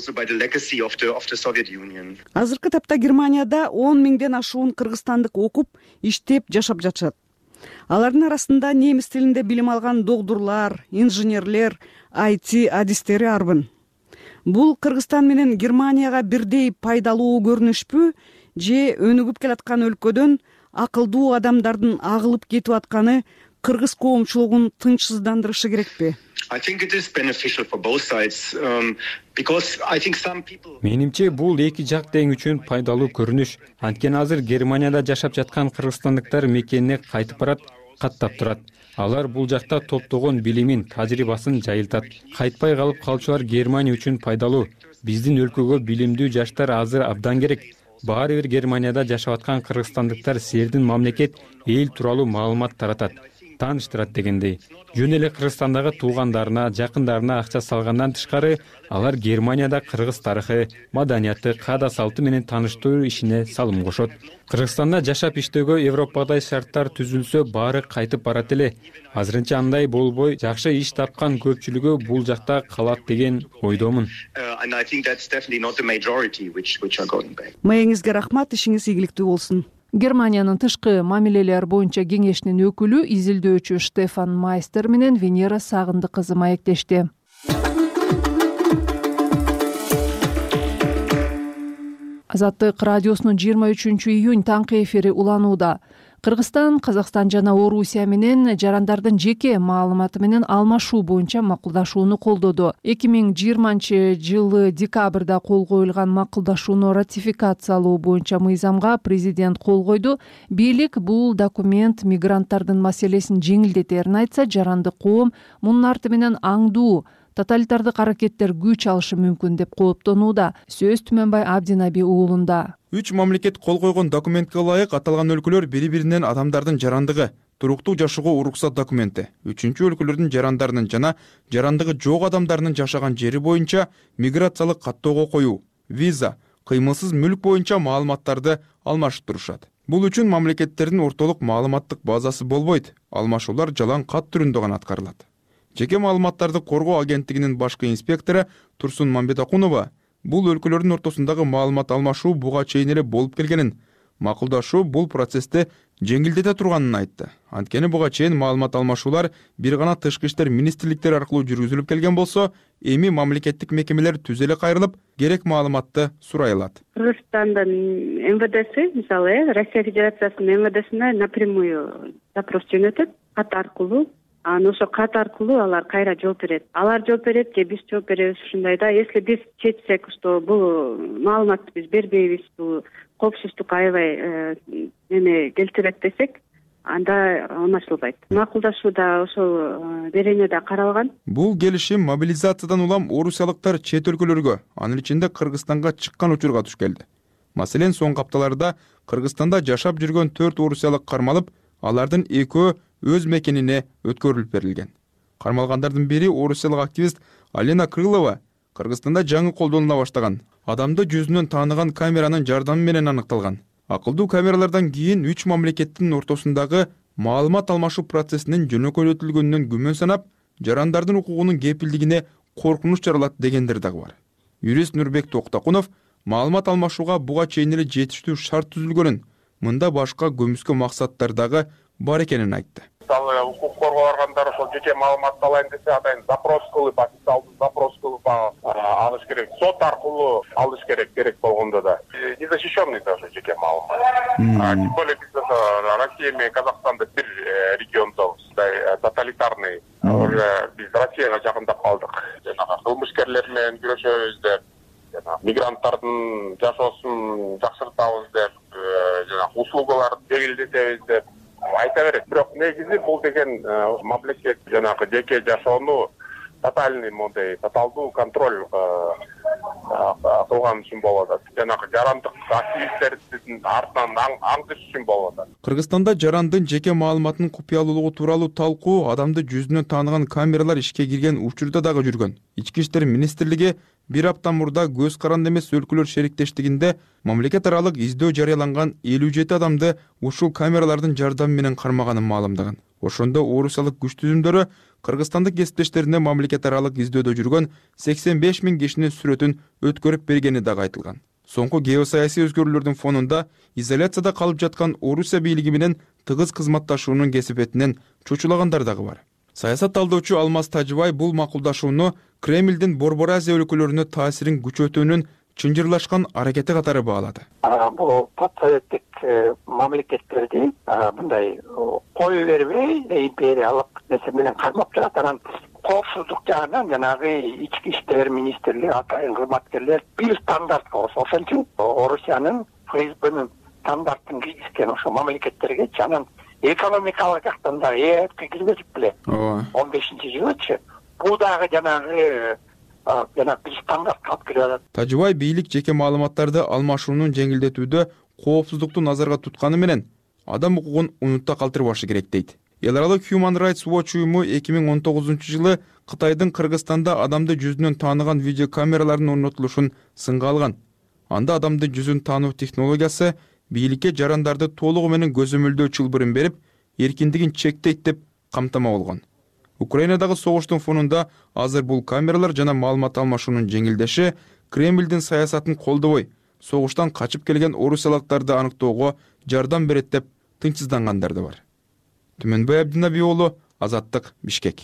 Speaker 19: Азыркы тапта Германияда 10 миңден ашуун кыргызстандык окуп, иштеп, жашап жатышат. Алардын арасында немис тилинде билим алган докторлор, инженерлер, IT адистери арбын. Бул Кыргызстан менен Германияга бирдей пайдалуу көрүнүшпү, же өнүгүп келаткан өлкөдөн акылдуу адамдардын агылып кетип атканы кыргыз коомчулугун тынчсыздандырышы керекпи?
Speaker 18: Менимче бул эки жак тең үчүн пайдалуу көрүнүш. Анткени азыр Германияда жашап жаткан кыргызстандыктар мекенине кайтып барат, каттап турат. Алар бул жакта топтогон билимин, тажрыйбасын жайылтат. Кайтпай калып калчулар Германия үчүн пайдалуу. Биздин өлкөгө билимдүү жаштар азыр абдан керек. Баары бир Германияда жашап аткан кыргызстандыктар силердин мамлекет эл тууралуу маалымат таратат, тааныштырат дегендей. Жөн эле Кыргызстандагы туугандарына, жакындарына акча салгандан тышкары, алар Германияда кыргыз тарыхы, маданияты, каада салты менен тааныштыруу ишине салым кошот. Кыргызстанда жашап иштөөгө Европадай шарттар түзүлсө, баары кайтып барат эле. Азырынча андай болбой, жакшы иш тапкан көпчүлүгү бул жакта калат деген ойдомун.
Speaker 19: Маеңизге рахмат, ишиңиз ийгиликтүү болсун.
Speaker 2: Германиянын тышкы мамилелер боюнча кеңешинин өкүлү, изилдөөчү Штефан Майстер менен Венера Сагынды кызы маектешти. Азаттык радиосунун 23-июнь таңкы эфири уланууда. Кыргызстан, Казакстан жана Орусия менен жарандардын жеке маалыматы менен алмашуу боюнча макулдашууну колдоду. 2020-жылы декабрда кол коюлган макулдашууну ратификациялоо боюнча мыйзамга президент кол койду. Бийлик бул документ мигранттардын маселесин жеңилдетерин айтса, жарандык коом мунун арты менен аңдуу тоталитардык аракеттер күч алышы мүмкүн деп кооптонууда. Сөз Түмөнбай Абдинаби уулунда.
Speaker 20: 3 мамлекет кол койгон документке ылайык аталган өлкөлөр бири-биринен адамдардын жарандыгы, туруктуу жашоого уруксат документи, 3-чү өлкөлөрдүн жарандарынын жана жарандыгы жок адамдарынын жашаган жери боюнча миграциялык каттоого коюу, виза, кыймылсыз мүлк боюнча маалыматтарды алмаштырышат. Бул үчүн мамлекеттердин ортолук маалыматтык базасы болбойт, алмашуулар жалаң кат түрүндө гана аткарылат. Жеке маалыматтарды коргоо агенттигинин башкы инспектору Турсун Мамбетакунова бул өлкөлөрдүн ортосундагы маалымат алмашуу буга чейин эле болуп келгенин, макулдашуу бул процессти жеңилдете турганын айтты. Анткени буга чейин маалымат алмашуулар бир гана тышкы иштер министрликтери аркылуу жүргүзүлүп келген болсо, эми мамлекеттик мекемелер түз эле кайрылып, керек маалыматты сурай алат.
Speaker 15: Кыргызстандын МВДси, мисалы, Россия Федерациясынын МВДсине напрямую запрос жөнөтөт, кат аркылуу. Анан ошо кат аркылуу алар кайра жооп берет. Алар жооп берет же биз жооп беребиз ушундай да. Если биз чечсек, что бул маалыматты биз бербейбиз, бул коопсуздук аябай келтирет десек, анда оңошулбайт. Макулдашууда ошол беренеде каралган.
Speaker 20: Бул келишим мобилизациядан улам орусиялыктар чет өлкөлөргө, анын ичинде Кыргызстанга чыккан учурга туш келди. Маселен, соңку апталарда Кыргызстанда жашап жүргөн 4 орусиялык кармалып, алардын 2 өз мекенине өткөрүлүп берилген. Кармалгандардын бири орусиялык активист Алена Крылова Кыргызстанда жаңы колдонула баштаган. Адамды жүзүнөн тааныган камеранын жардамы менен аныкталган. Акылдуу камералардан кийин 3 мамлекеттин ортосундагы маалымат алмашуу процессинин жөнөкөйтүлгөнүнөн күмөн санап, жарандардын укугунун кепилдигине коркунуч жаралат дегендер дагы бар. Юрист Нурбек Токтакунов маалымат алмашууга буга чейин эле жетиштүү шарт түзүлгөнүн, мында башка көмүскө максаттар дагы бар экенин айтты.
Speaker 21: Мисалы, укук коргоо органдары ошол жеке маалыматты алайын десе, атайын запрос кылып, официалдуу запрос кылып алыш керек. Сот аркылуу алыш керек болгондо да. Незащищенный даже жеке маалымат. Тем более биз Россия менен Казакстанда бир региондобуз, тоталитарный. Биз Россияга жакындап калдык. Жанагы кылмышкерлер менен күрөшөбүз деп, мигранттардын жашоосун жакшыртабыз деп, жанагы услугаларды жеңилдетебиз деп айта берет. Бирок негизи бул деген мамлекет жанагы жеке жашоону тоталдуу контроль кылган үчүн болуп атат. Жанагы жарандык активисттердин артынан аңдыш үчүн болуп атат.
Speaker 20: Кыргызстанда жарандын жеке маалыматынын купуялуулугу тууралуу талкуу адамды жүзүнөн тааныган камералар ишке кирген учурда дагы жүргөн. Ички иштер министрлиги бир апта мурда көз каранды эмес өлкөлөр шериктештигинде мамлекет аралык издөө жарыяланган 57 адамды ушул камералардын жардамы менен кармаганын маалымдаган. Ошондо орусиялык күч түзүмдөрү кыргызстандык кесиптештерине мамлекет аралык издөөдө жүргөн 85 000 кишинин сүрөтүн өткөрүп бергени дагы айтылган. Соңку геосаясий өзгөрүүлөрдүн фонунда изоляцияда калып жаткан Орусия бийлиги менен тыгыз кызматташуунун кесепетинен чочулагандар дагы бар. Саясат талдоочу Алмаз Тажыбай бул макулдашууну Кремлдин Борбор Азия өлкөлөрүнө таасирин күчөтүүнүн чынжырлашкан аракети катары баалады.
Speaker 22: Бул постсоветтик мамлекеттерди мындай кое бербей, империялык нерсе менен кармап жатат. Анан коопсуздук жагынан жанагы ички иштер министрлиги, атайын кызматкерлер бир стандартка ошон үчүн Орусиянын ФСБнын стандартын киргизген ошо мамлекеттерге анан экономикалык жактан да киргизип беле. 15-жылычы бул дагы жанагы бир стандартка алып келип атат.
Speaker 20: Тажыбай бийлик жеке маалыматтарды алмашуунун жеңилдетүүдө коопсуздукту назарга тутканы менен адам укугун унутта калтырбашы керек дейт. Эл аралык Human Rights Watch уюму 2019-жылы Кытайдын Кыргызстанда адамды жүзүнөн тааныган видеокамералардын орнотулушун сынга алган. Анда адамды жүзүн таануу технологиясы бийликке жарандарды толугу менен көзөмөлдөө чылбырын берип, эркиндигин чектейт деп камтама болгон. Украинадагы согуштун фонунда азыр бул камералар жана маалымат алмашуунун жеңилдеши Кремлдин саясатын колдобой, согуштан качып келген орусиялыктарды аныктоого жардам берет деп тынчсыздангандар да бар. Түмөнбай Абдинаби уулу, Азаттык, Бишкек.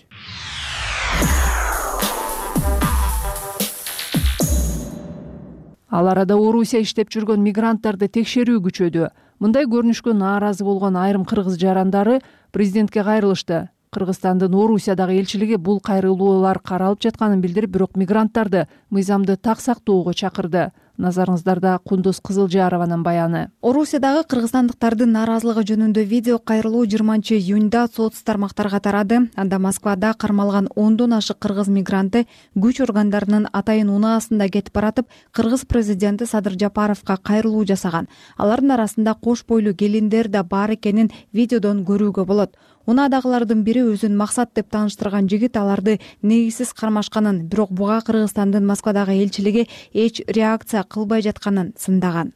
Speaker 2: Ал арада Орусия иштеп жүргөн мигранттарды текшерүү күчөдү. Мындай көрүнүшкө нааразы болгон айрым кыргыз жарандары президентке кайрылышты. Кыргызстандын Орусиядагы элчилиги бул кайрылуулар каралып жатканын билдирип, бирок мигранттарды мыйзамды так сактоого чакырды. Назарыңыздарда Кундуз Кызылжарованын баяны.
Speaker 23: Орусиядагы кыргызстандыктардын нааразылыгы жөнүндө видео кайрылуу 20-июнда соц тармактарга тарады. Анда Москвада кармалган 10дон ашык кыргыз мигранты күч органдарынын атайын унаасында кетип баратып, кыргыз президенти Садыр Жапаровго кайрылуу жасаган. Алардын арасында кош бойлуу келиндер да бар экенин видеодон көрүүгө болот. Унаадагылардын бири өзүн Максат деп тааныштырган жигит аларды негизсиз кармашканын, бирок буга Кыргызстандын Москвадагы элчилиги эч реакция кылбай жатканын сындаган.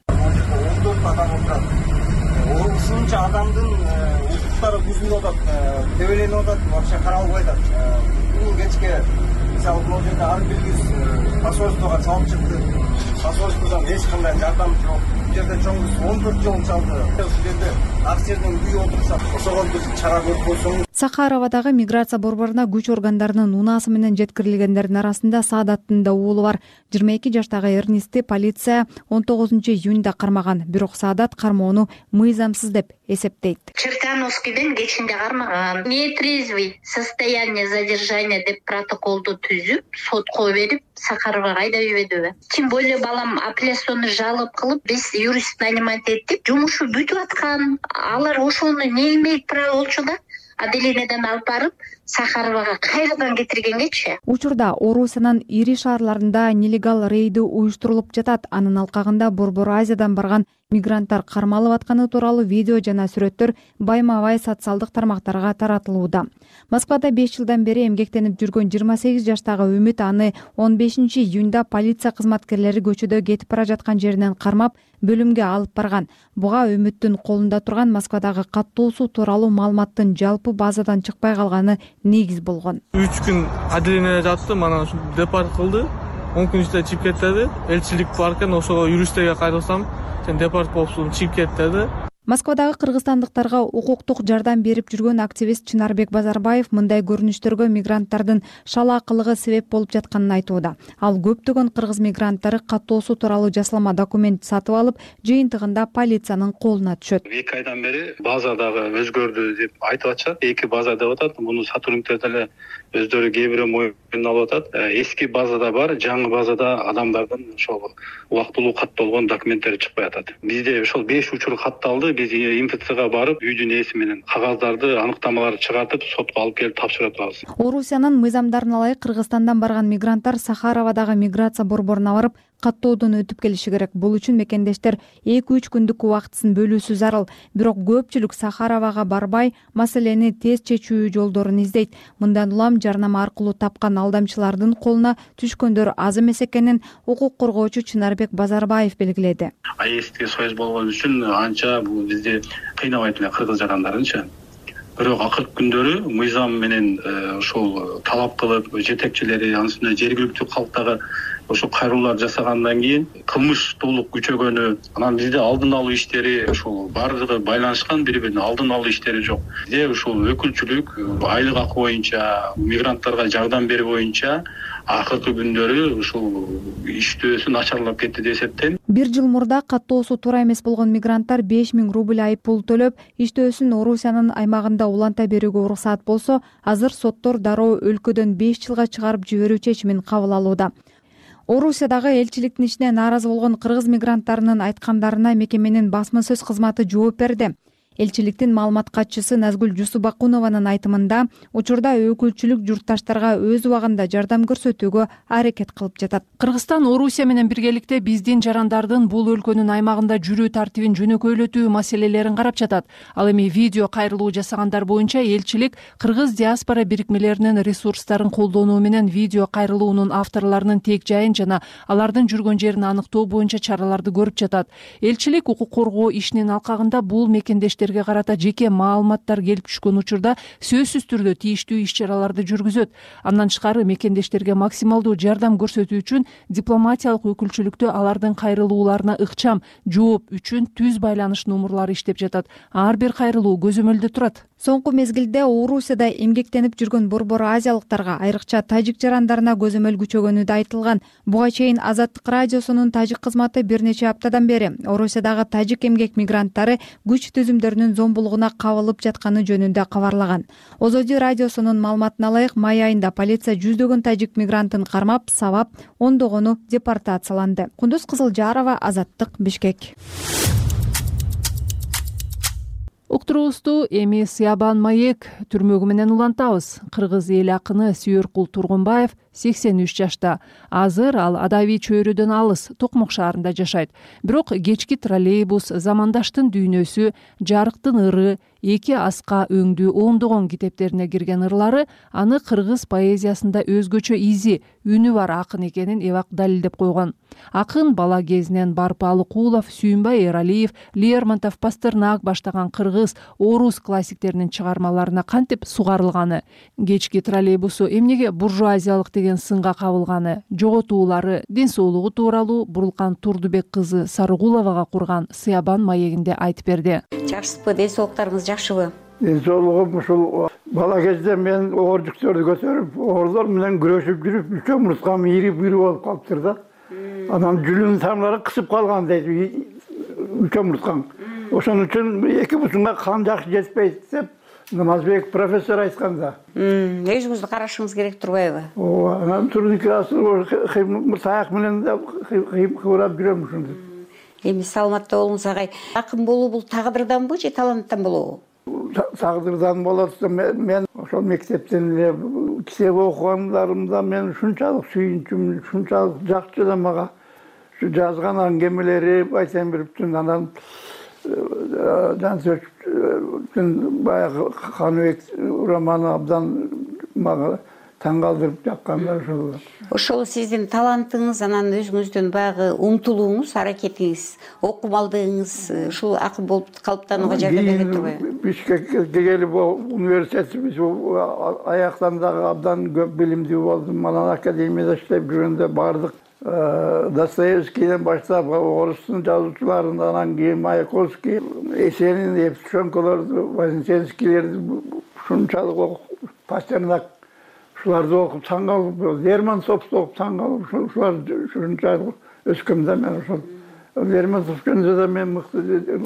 Speaker 1: Ушунча адамдын укуктары бузулуп атат, тебеленип атат, вообще каралбай атат. Бул кечке мисалы бул жерде ар бирибиз посольствого чалып чыкты. Посольстводон эч кандай жардам жок. Бул жерде чоң 14 жыл чалды. Бул жерде ак жерден үй отурса, ошого биз чара көрүп койсоңуз.
Speaker 23: Сахаровадагы миграция борборуна күч органдарынын унаасы менен жеткирилгендердин арасында Саадаттын да уулу бар. 22 жаштагы Эрнисти полиция 19-июнда кармаган, бирок Саадат кармоону мыйзамсыз деп эсептейт.
Speaker 4: Чертановскийден кечинде кармаган. Нетрезвый состояние задержания деп протоколду түзүп, сотко берип, Сахаровага айдап жиберди. Тем более балам апелляционный жалоб кылып, биз юрист нанимать эттик. Жумушу бүтүп аткан. Алар ошону не имеет права болчу да. Аделинеден алып барып, Сахаровага кайрадан кетиргенгечи.
Speaker 23: Учурда Орусиянын ири шаарларында нелегал рейди уюштурулуп жатат. Анын алкагында Борбор Азиядан барган мигранттар кармалып атканы тууралуу видео жана сүрөттөр байма-бай социалдык тармактарга таратылууда. Москвада 5 жылдан бери эмгектенип жүргөн 28 жаштагы Үмүт аны 15-июнда полиция кызматкерлери көчөдө кетип бара жаткан жеринен кармап, бөлүмгө алып барган. Буга Үмүттүн колунда турган Москвадагы каттоосу тууралуу маалыматтын жалпы базадан чыкпай калганы негиз болгон.
Speaker 7: 3 күн Аделинеде жаттым, анан депорт кылды. 10 күн ичинде чыгып кетти. Элчилик бар экен, ошого юристтерге кайрылсам, сен депорт болупсуң, чыгып кет деди.
Speaker 23: Москвадагы кыргызстандыктарга укуктук жардам берип жүргөн активист Чынарбек Базарбаев мындай көрүнүштөргө мигранттардын шалаакылыгы себеп болуп жатканын айтууда. Ал көптөгөн кыргыз мигранттары каттоосу тууралуу жасалма документ сатып алып, жыйынтыгында полициянын колуна түшөт.
Speaker 24: 2 айдан бери базадагы өзгөрдү деп айтып атышат. 2 база деп атат. Муну сотрудниктер деле өздөрү кээ бири моюн алып атат. Эски базада бар, жаңы базада адамдардын ошол убактылуу катталган документтери чыкпай атат. Бизде ошол 5 учур катталды. Биз МФЦга барып, үйдүн ээси менен кагаздарды, аныктамаларды чыгартып, сотко алып келип тапшырып атабыз.
Speaker 23: Орусиянын мыйзамдарына ылайык Кыргызстандан барган мигранттар Сахаровадагы миграция борборуна барып, каттоодон өтүп келиши керек. Бул үчүн мекендештер 2-3 күндүк убактысын бөлүүсү зарыл. Бирок көпчүлүк Сахаровага барбай, маселени тез чечүү жолдорун издейт. Мындан улам жарнама аркылуу тапкан алдамчылардын колуна түшкөндөр аз эмес экенин укук коргоочу Чынарбек Базарбаев белгиледи.
Speaker 24: АЭСке союз болгон үчүн анча бул бизди кыйнабайт эле кыргыз жарандарынчы. Бирок акыркы күндөрү мыйзам менен ошол талап кылып, жетекчилери, анын үстүнө жергиликтүү калктагы ошо кайрылуулар жасагандан кийин кылмыш толук күчөгөнү, анан бизде алдын алуу иштери ошол баардыгы байланышкан, бири-бирин алдын алуу иштери жок. Бизде ошол өкүлчүлүк айлык акы боюнча, мигранттарга жардам берүү боюнча акыркы күндөрү ушул иштөөсү начарлап кетти деп эсептейм.
Speaker 23: 1 жыл мурда каттоосу туура эмес болгон мигранттар 5000 рубль айып пул төлөп, иштөөсүн Орусиянын аймагында уланта берүүгө уруксат болсо, азыр соттор дароо өлкөдөн 5 жылга чыгарып жиберүү чечимин кабыл алууда. Орусиядагы элчиликтин ишине нааразы болгон кыргыз мигранттарынын айткандарына мекеменин басма сөз кызматы жооп берди. Элчиликтин маалымат катчысы Назгүл Жусубакунованын айтымында, учурда өкүлчүлүк журтташтарга өз убагында жардам көрсөтүүгө аракет кылып жатат.
Speaker 2: Кыргызстан Орусия менен биргеликте биздин жарандардын бул өлкөнүн аймагында жүрүү тартибин жөнөкөйлөтүү маселелерин карап жатат. Ал эми видео кайрылуу жасагандар боюнча элчилик кыргыз диаспора бирикмелеринин ресурстарын колдонуу менен видео кайрылуунун авторлорунун тек жайын жана алардын жүргөн жерин аныктоо боюнча чараларды көрүп жатат. Элчилик укук коргоо ишинин алкагында бул мекендештер карата жеке маалыматтар келип түшкөн учурда сөзсүз түрдө тийиштүү иш-чараларды жүргүзөт. Андан тышкары мекендештерге максималдуу жардам көрсөтүү үчүн дипломатиялык өкүлчүлүктө алардын кайрылууларына ыкчам жооп үчүн түз байланыш номурлары иштеп жатат. Ар бир кайрылуу көзөмөлдө турат.
Speaker 23: Соңку мезгилде Орусияда эмгектенип жүргөн борбор азиялыктарга, айрыкча тажик жарандарына көзөмөл күчөгөнү да айтылган. Буга чейин Азаттык радиосунун тажик кызматы бир нече аптадан бери Орусиядагы тажик эмгек мигранттары күч түзүмдөрүнүн зомбулугуна кабылып жатканы жөнүндө кабарлаган. Озоди радиосунун маалыматына ылайык, май айында полиция жүздөгөн тажик мигрантын кармап, сабап, ондогону депортацияланды. Кундуз Кызылжарова, Азаттык, Бишкек.
Speaker 2: Уктуруубузду эми Сыябан Маек түрмөгү менен улантабыз. Кыргыз эл акыны Сүйөркул Тургунбаев 83 жашта. Азыр ал адабий чөйрөдөн алыс Токмок шаарында жашайт. Бирок кечки троллейбус, замандаштын дүйнөсү, жарыктын ыры, эки аска өңдүү ондогон китептерине кирген ырлары аны кыргыз поэзиясында өзгөчө изи, үнү бар акын экенин эбак далилдеп койгон. Акын бала кезинен Барпалы Куулов, Сүйүнбай Эралиев, Лермонтов, Пастернак баштаган кыргыз, орус классиктеринин чыгармаларына кантип сугарылганы, кечки троллейбусу эмнеге буржуазиялык деген сынга кабылганы, жоготуулары, ден соолугу тууралуу Бурулкан Турдубек кызы Сарыгуловага курган Сыябан маегинде айтып берди.
Speaker 5: Жакшысызбы, ден соолуктарыңыз жакшыбы?
Speaker 6: Ден соолугум ушул бала кезде мен ооржуктөрдү көтөрүп, оорлор менен күрөшүп жүрүп, үч омурткам ири бүйрү болуп калыптыр да. Анан жүлүн тамлары кысып калган дейт, үч омурткам. Ошон үчүн эки бутунга кан жакшы жетпейт деп Намазбек профессор айтканда.
Speaker 5: Өзүңүздү карашыңыз керек турбайбы?
Speaker 6: Ооба, анан турникасы таяк менен кыйрап жүрөм ушунду.
Speaker 5: Эми саламатта болуңуз агай. Акын болуу бул тагдырданбы же таланттан болобу?
Speaker 6: Тагдырдан болот. Мен ошол мектептен эле китеп окугандарымда мен ушунчалык сүйүнчүмүн, ушунчалык жакчы да мага ушу жазган аңгемелери Байтемировдун, анан Жансөчтүн баягы Ханыбек романы абдан мага таң калтырып жаккандар ошол.
Speaker 5: Ошол сиздин талантыңыз, анан өзүңүздүн баягы умтулууңуз, аракетиңиз, окумалдыгыңыз ушул акын болуп калыптанууга жардам берет турбайбы?
Speaker 6: Бишкекке келип университетибиз аяктан дагы абдан көп билимдүү болдум. Анан академияда иштеп жүргөндө бардык Достоевскийден баштап орустун жазуучуларынан, анан кийин Маяковский, Есенин, Евтушенколорду, Вознесенскийлерди ушунчалык Пастернак ушуларды окуп таң калып, Лермонтовду окуп таң калып, ушулар ушунчалык өскөм да мен ошол. Лермонтов жөнүндө да мен мыкты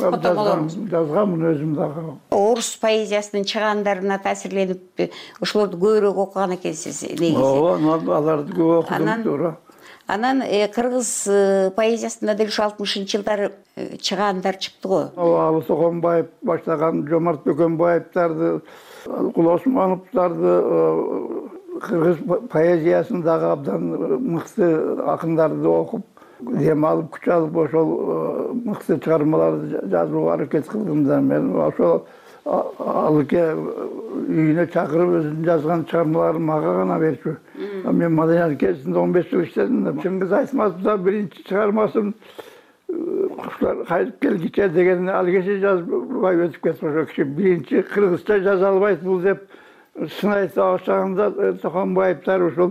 Speaker 6: жазганмын өзүм дагы.
Speaker 5: Орус поэзиясынын чыгандарына таасирленип, ошолорду көбүрөөк окуган экенсиз негизи.
Speaker 6: Ооба, аларды көп окудум, туура.
Speaker 5: Анан кыргыз поэзиясында деле ушу 60-жылдары чыгандар чыкты го.
Speaker 6: Ооба, Соконбаев баштаган, Жомарт Бөкөнбаевдарды, Кул Осмоновдарды, кыргыз поэзиясындагы абдан мыкты акындарды окуп, дем алып, күч алып, ошол мыкты чыгармаларды жазууга аракет кылдым да. Мен ошол алыке үйүнө чакырып өзүнүн жазган чыгармаларын мага гана берчү. Мен маданият кезинде 15 жыл иштедим да. Чыңгыз Айтматовдун биринчи чыгармасын куштар кайтып келгиче деген ал кеше жазбай өтүп кетти. Ошо киши биринчи кыргызча жаза албайт бул деп сынайт баштаганда Соконбаевдер ушул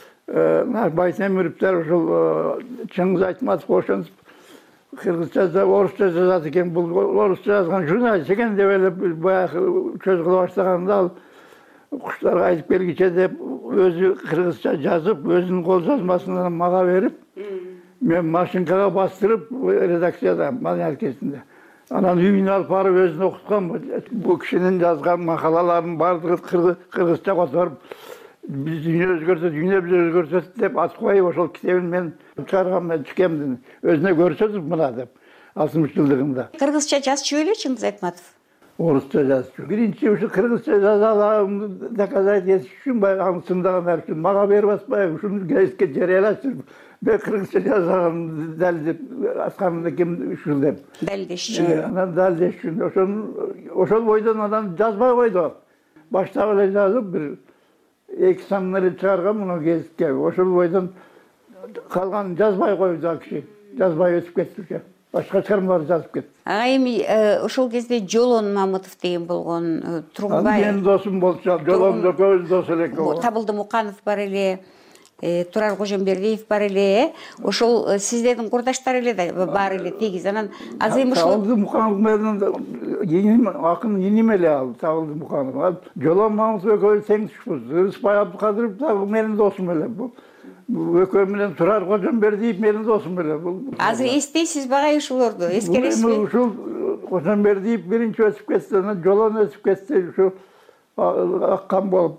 Speaker 6: Байтемировдер ушул Чыңгыз Айтматовго ошентип кыргызча, орусча жазат экен, бул орусча жазган журналист экен деп эле баягы сөз кыла баштаганда ал куштар кайтып келгиче деп өзү кыргызча жазып, өзүнүн кол жазмасын мага берип, мен машинкага бастырып редакцияда маданият кезинде. Анан үйүнө алып барып өзүн окуткан. Бул кишинин жазган макалаларынын баардыгы кыргызча которуп, биз дүйнө өзгөртөт, дүйнө биз өзгөртөт деп ат коюп, ошол китебин мен чыгаргам, чикемдин өзүнө көрсөтүп мына деп 60-жылдыгында.
Speaker 5: Кыргызча жазчу беле Чыңгыз Айтматов?
Speaker 6: Орусча жазчу. Биринчи ушу кыргызча жаза аламын доказать этиш үчүн баягы сындаган үчүн мага берип атпайбы, ушуну гезитке жарыялачы. Мен кыргызча жазган далилдеп атканымда ким ушул деп.
Speaker 5: Далилдеш үчүн.
Speaker 6: Анан далилдеш үчүн ошол бойдон анан жазбай койду. Баштап эле жазып бир эки саннары чыгарган мына гезитке. Ошол бойдон калган жазбай койду киши. Жазбай өтүп кетти. Башка чыгармалар жазып кетти.
Speaker 5: Эми ошол кезде Жолон Мамытов деген болгон Тургунбай.
Speaker 6: Менин досум болчу, Жолон көз дос элек.
Speaker 5: Табылды Муканов бар эле, Турар Кожомбердиев бар эле. Ошол сиздердин курдаштар эле да бар эле тегиз. Анан азыр эми ошол
Speaker 6: Табылды Муканов менен акын иним эле ал Табылды Муканов. Жолон Мамытов экөөбүз тең тушпуз. Рыспай Абдыкадыров дагы менин досум эле. Экөө менен Турар Кожомбердиев менин досум эле.
Speaker 5: Азыр эстейсиз багай ушулорду? Эскересизби?
Speaker 6: Ушул Кожомбердиев биринчи өтүп кетти, анан Жолон өтүп кетти, ушу аккан болуп.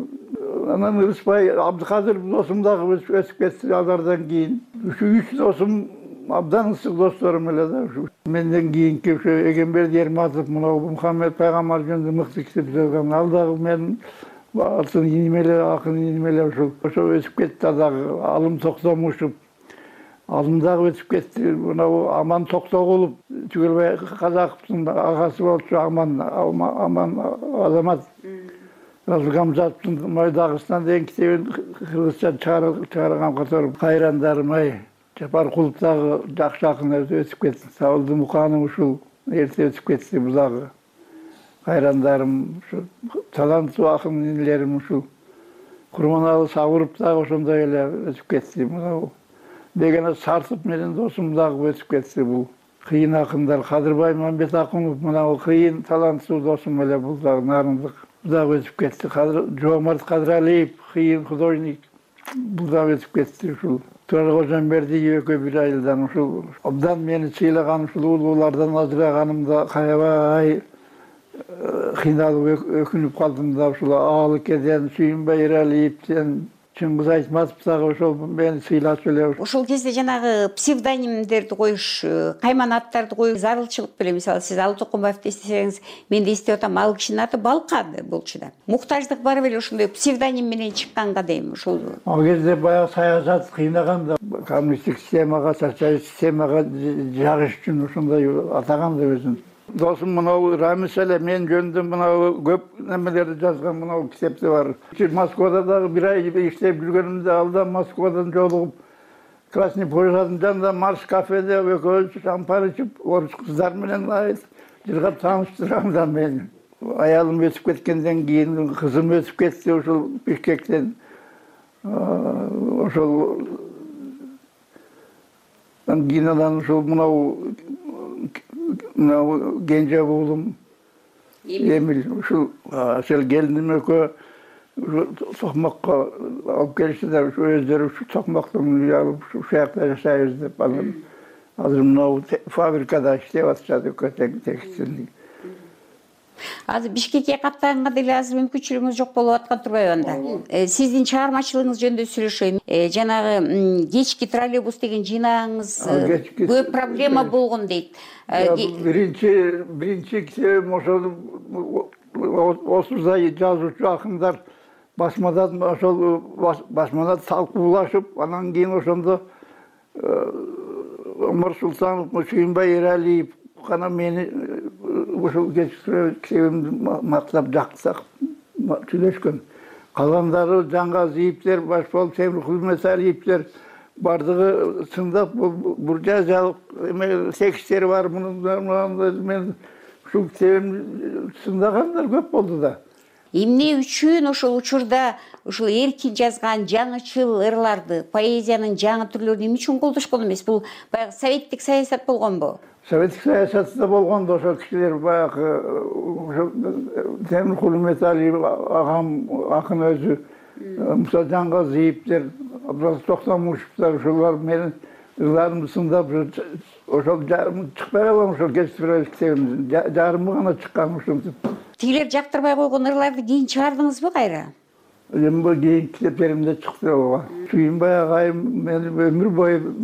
Speaker 6: Анан Рыспай Абдыкадыров досум дагы өтүп кетти алардан кийин. Ушу 3 досум абдан ысык досторум эле да. Менден кийинки ушу Эгемберди Ерматов, мына Мухаммед пайгамбар жөнүндө мыкты китеп жазган. Ал дагы менин алтын инемеле, акын инемеле ошо өсүп кетти, дагы алым токтомушуп, алым дагы өсүп кетти. Мынау Аман Токтогулов, Түгелбай Казаковдун агасы болчу Аман Азамат Гамзатовдун Майдагыстан деген китебин кыргызча чыгарган которуп, кайрандарым ай, Жапаркулов дагы жакшы акын өсүп кетти. Сабылды Муканым ушул эрте өсүп кетти, бул дагы кайрандарым, ушу таланттуу акын инелерим ушул Курманалы Сабыров дагы ошондой эле өсүп кетти. Мынау деген Сартып менен досум дагы өсүп кетти. Бул кыйын акындар Кадырбай Мамбетакунов, мынау кыйын таланттуу досум эле, бул дагы нарындык дагы өсүп кетти. Жоомарт Кадыралиев, кыйын художник, бул дагы өсүп кетти. Ушул Турар Кожомбердиев экөө бир айылдан ушул абдан мени сыйлаган, ушул улуулардан ажыраганымда каябай кыйналып өкүнүп калдым да, ушул Аалыкеден Сүйүнбай Эралиевден Чыңгыз Айтматов дагы ошол мени сыйлашып эле.
Speaker 5: Ошол кезде жанагы псевдонимдерди коюш, кайман аттарды коюш зарылчылык беле. Мисалы, сиз Алы Токонбаев десеңиз, мен да эстеп атам, ал кишинин аты Балкады болчу да. Муктаждык бар беле ошондой псевдоним менен чыкканга дейм. Ошол
Speaker 6: ал кезде баягы саясат кыйнаганда, коммунисттик системага, социалисттик системага жагыш үчүн ошондой атаган да өзүн. Досум мынау Рамис эле мен жөнүндө мынау көп немелерди жазган, мынау китепте бар. Москвада дагы бир ай иштеп жүргөнүмдө алда Москвадан жолугуп, Красный Поезжадын жанында Марш кафеде экөөбүз шампан ичип, орус кыздар менен жыргап тааныштыргам да мени. Аялым өсүп кеткенден кийин кызым өсүп кетти ушул Бишкектен. Ошол кийин анан ушул мынау кенже уулум Эмил, ушул Асел келиним экөө токмокко алып келишти, өздөрү ушу токмоктун алып ушул жакта жашайбыз деп, анан азыр мынау фабрикада иштеп атышат экөө текстилдик.
Speaker 5: Азыр Бишкекке каттаганга деле азыр мүмкүнчүлүгүңүз жок болуп аткан турбайбы анда? Сиздин чыгармачылыгыңыз жөнүндө сүйлөшөйм. Жанагы кечки троллейбус деген жыйнагыңыз көп проблема болгон дейт.
Speaker 6: Биринчи китебим ошол 30 жазуучу акындар басмадан ошол басмада талкуулашып, анан кийин ошондо Омар Султанов, Сүйүнбай Эралиев гана мени ошол китебимди мактап жактап сүйлөшкөн. Калгандары Жаңгазиевдер, Башбол Темиркул Месалиевдер бардыгы чындап буржуазиялык тексттери бар. Мен ушул китебимди чындагандар көп болду да.
Speaker 5: Эмне үчүн ошол учурда ушул эркин жазган жаңычыл ырларды, поэзиянын жаңы түрлөрүн эмне үчүн колдошкон эмес? Бул баягы советтик саясат болгонбу?
Speaker 6: Советтик саясатта болгон да ошол кишилер баягы Темиркул Месалиев агам, акын өзү, Муса Жаңгазиевдер, Абдулла Токтомушевдер, ошолор менин ырларымды сындап, ошол жарымы чыкпай калган, ошол китебимдин жарымы гана чыккан ушинтип.
Speaker 5: Тигилер жактырбай койгон ырларды кийин чыгардыңызбы кайра?
Speaker 6: Эми бул кийин китептеримде чыкты ооба. Сүйүнбай агайым мени өмүр бою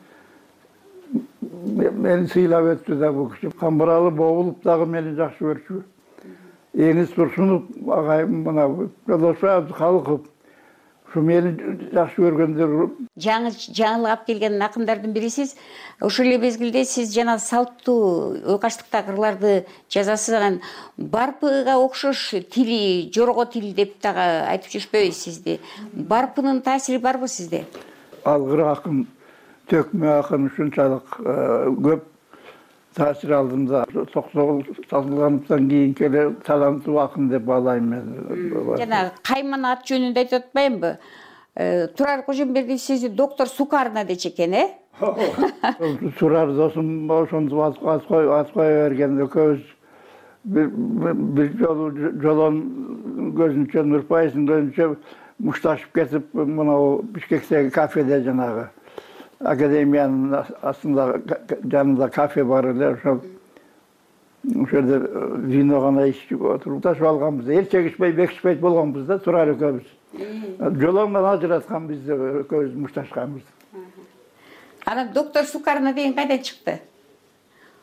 Speaker 6: мени сыйлап өттү да бул киши. Камбыралы Боолов дагы мени жакшы көрчү. Эңиз Турсунов агайым, мына Жолдошбай Абдыкалыков, ушу мени жакшы көргөндөр.
Speaker 5: Жаңылык алып келген акындардын бирисиз. Ошол эле мезгилде сиз жана салттуу ойкаштыктагы ырларды жазасыз. Анан барпыга окшош тили, жорго тил деп дагы айтып жүрүшпөйбү сизди? Барпынын таасири барбы сизде?
Speaker 6: Алгыр акын, төкмө акын ушунчалык көп таасир алдым да. Тосулганыптан кийин келе таланттуу акын деп баалайм мен.
Speaker 5: Жана кайман ат жөнүндө айтып атпаймынбы? Турар Кожомбердиев сизди доктор Сукарна дечи экен,
Speaker 6: Турар досум ошондо ат кое берген, экөөбүз бир жолу жолон көзүнчө, Нурпайсың көзүнчө мушташып кетип, мынау Бишкектеги кафеде жанагы академиянын астында жанында кафе бар эле, ошол жерде вино гана ичип отуруп ташып алганбыз. Эрчегишпей, бекишпей болгонбуз да, Турар экөөбүз. Жолоңдон ажыраткан бизди, экөөбүз мушташканбыз.
Speaker 5: Анан доктор Сукарна деген кайдан чыкты?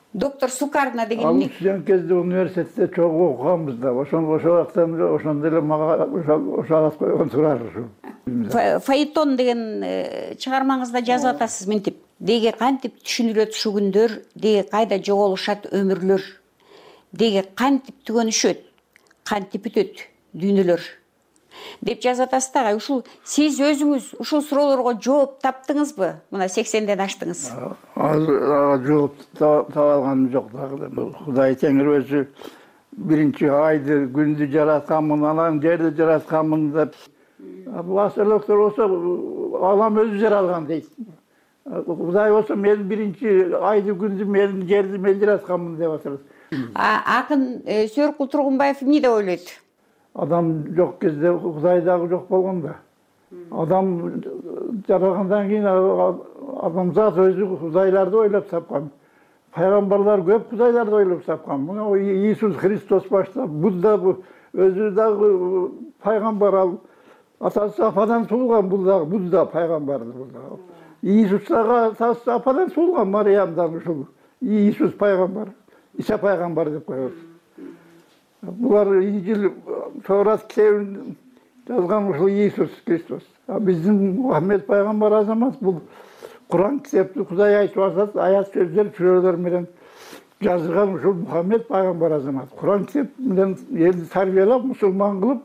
Speaker 5: доктор Сукарна деген
Speaker 6: ал студент кезде университетте чогуу окуганбыз да ошол вактан ошондо эле мага ошо койгон турар ушу.
Speaker 5: Фаэтон деген чыгармаңызда жазып атасыз мынтип: деги кантип түшүнүлөт ушул күндөр, деги кайда жоголушат өмүрлөр, деги кантип түгөнүшөт, кантип бүтөт дүйнөлөр деп жазып атасыз да. Ушул сиз өзүңүз ушул суроолорго жооп таптыңызбы? Мына 80ден аштыңыз.
Speaker 6: Азыр жооп таба алганым жок дагы. Кудай Теңир өзү биринчи айды, күндү жаратканмын, анан жерди жаратканмын деп. Бул астрологдор болсо алам өзү жаралган дейт. Кудай болсо мен биринчи айды, күндү, мен жерди мен жаратканмын деп атат.
Speaker 5: Акын Сүйөркул Тургунбаев эмне деп ойлойт?
Speaker 6: Адам жок кезде Кудай дагы жок болгон да. Адам жаралгандан кийин адамзат өзү Кудайларды ойлоп тапкан. Пайгамбарлар көп Кудайларды ойлоп тапкан. Мына Иисус Христос баштап, Будда өзү дагы пайгамбар, ал атасы ападан туулган, бул дагы Будда пайгамбар. Иисус дагы атасы ападан туулган, Мариямдан ушул Иисус пайгамбар, Иса пайгамбар деп коебуз. Булар Инжил, Торат китебин жазган ушул Иисус Христос. Биздин Мухаммед пайгамбар азамат бул Куран китепти Кудай айтып атат, аят сөздөр, сүрөлөр менен жазылган ушул Мухаммед пайгамбар азамат. Куран китеп менен элди тарбиялап, мусулман кылып,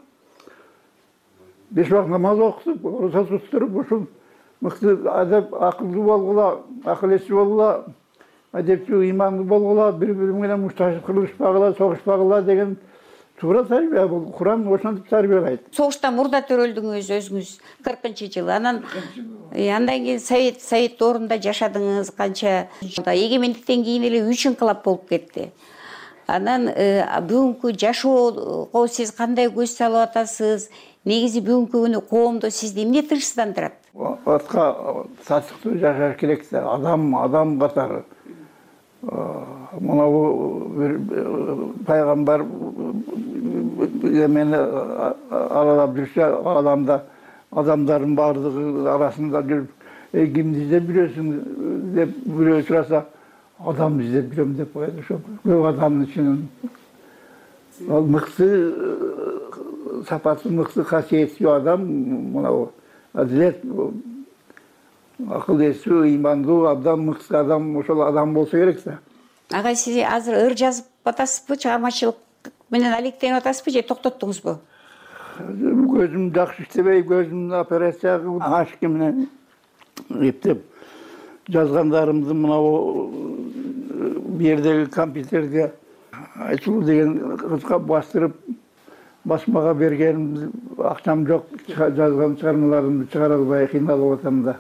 Speaker 6: 5 убак намаз окутуп, ораза туттуруп, ушул мыкты адеп, акылдуу болгула, акыл эси болгула, адептүү, ыймандуу болгула, бири-бири менен мушташып кылышпагыла, согушпагыла деген туура тарбия. Бул Куран ошентип тарбиялайт.
Speaker 5: Согуштан мурда төрөлдүңүз өзүңүз 40-жылы. Андан кийин Совет орунда жашадыңыз канча. Эгемендиктен кийин эле 3 инкылап болуп кетти. Анан бүгүнкү жашоого сиз кандай көз салып атасыз? Негизи бүгүнкү күнү коомдо сизди эмне тынчсыздандырат?
Speaker 6: Атка сатыктуу жашаш керек да, адам катары. Мына бул пайгамбар мени аралап жүрсө, адамдардын баардыгы арасында жүрүп, кимди издеп жүрөсүң деп бирөө сураса, адам издеп жүрөм деп коет. Ошо көп адамдын ичинен ал мыкты сапаттуу, мыкты касиеттүү адам, мына адилет, акыл эстүү, ыймандуу адам, мыкты адам, ошол адам болсо керек да.
Speaker 5: Ага, сиз азыр ыр жазып атасызбы, чыгармачылык менен алектенип атасызбы же токтоттуңузбу?
Speaker 6: Көзүм жакшы иштебей, көзүмдү операция кылып, ашки менен эптеп жазгандарымды мына бу жердеги компьютерге Айтылуу деген кызга бастырып, басмага бергеним, акчам жок, жазган чыгармаларымды чыгара албай кыйналып атам да.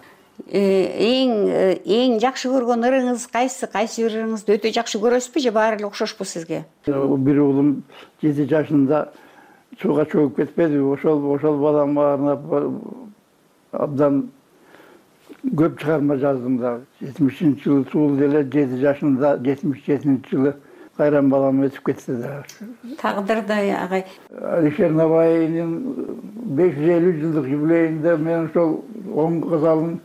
Speaker 5: Эң жакшы көргөн ырыңыз кайсы? Кайсы ырыңызды өтө жакшы көрөсүзбү же баары эле окшошпу сизге?
Speaker 6: Бир уулум 7 жашында сууга чөгүп кетпеди. Ошол балама арнап абдан көп чыгарма жаздым да. 70-жылы туулду эле, 7 жашында 77-жылы кайран балам өтүп кетти да.
Speaker 5: Тагдырдай агай.
Speaker 6: Алишер Набайдын 550 жылдык юбилейинде мен ошол 10 кызалын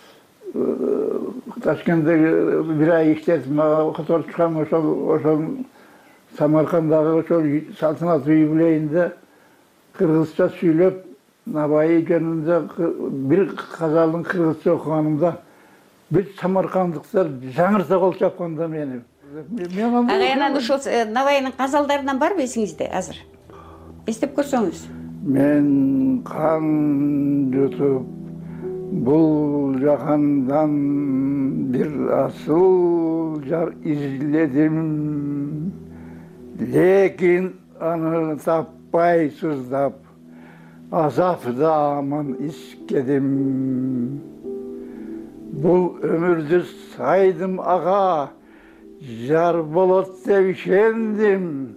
Speaker 6: Ташкенттеги бир ай иштетип, которуп чыккан ошол Самаркандагы ошол салтанаттуу юбилейинде кыргызча сүйлөп, Набай жөнүндө бир казалын кыргызча окуганымда бүт самаркандыктар жаңырса кол чапканда мени.
Speaker 5: Агай, анан ошол Набайдын казалдарынан барбы эсиңизде азыр? Эстеп көрсөңүз.
Speaker 6: Мен кан жутуп бул жаһандан бир асыл жар изледим, лекин аны таппай сыздап, азапта аман искедим. Бул өмүрдү сайдым ага, жар болот деп ишендим.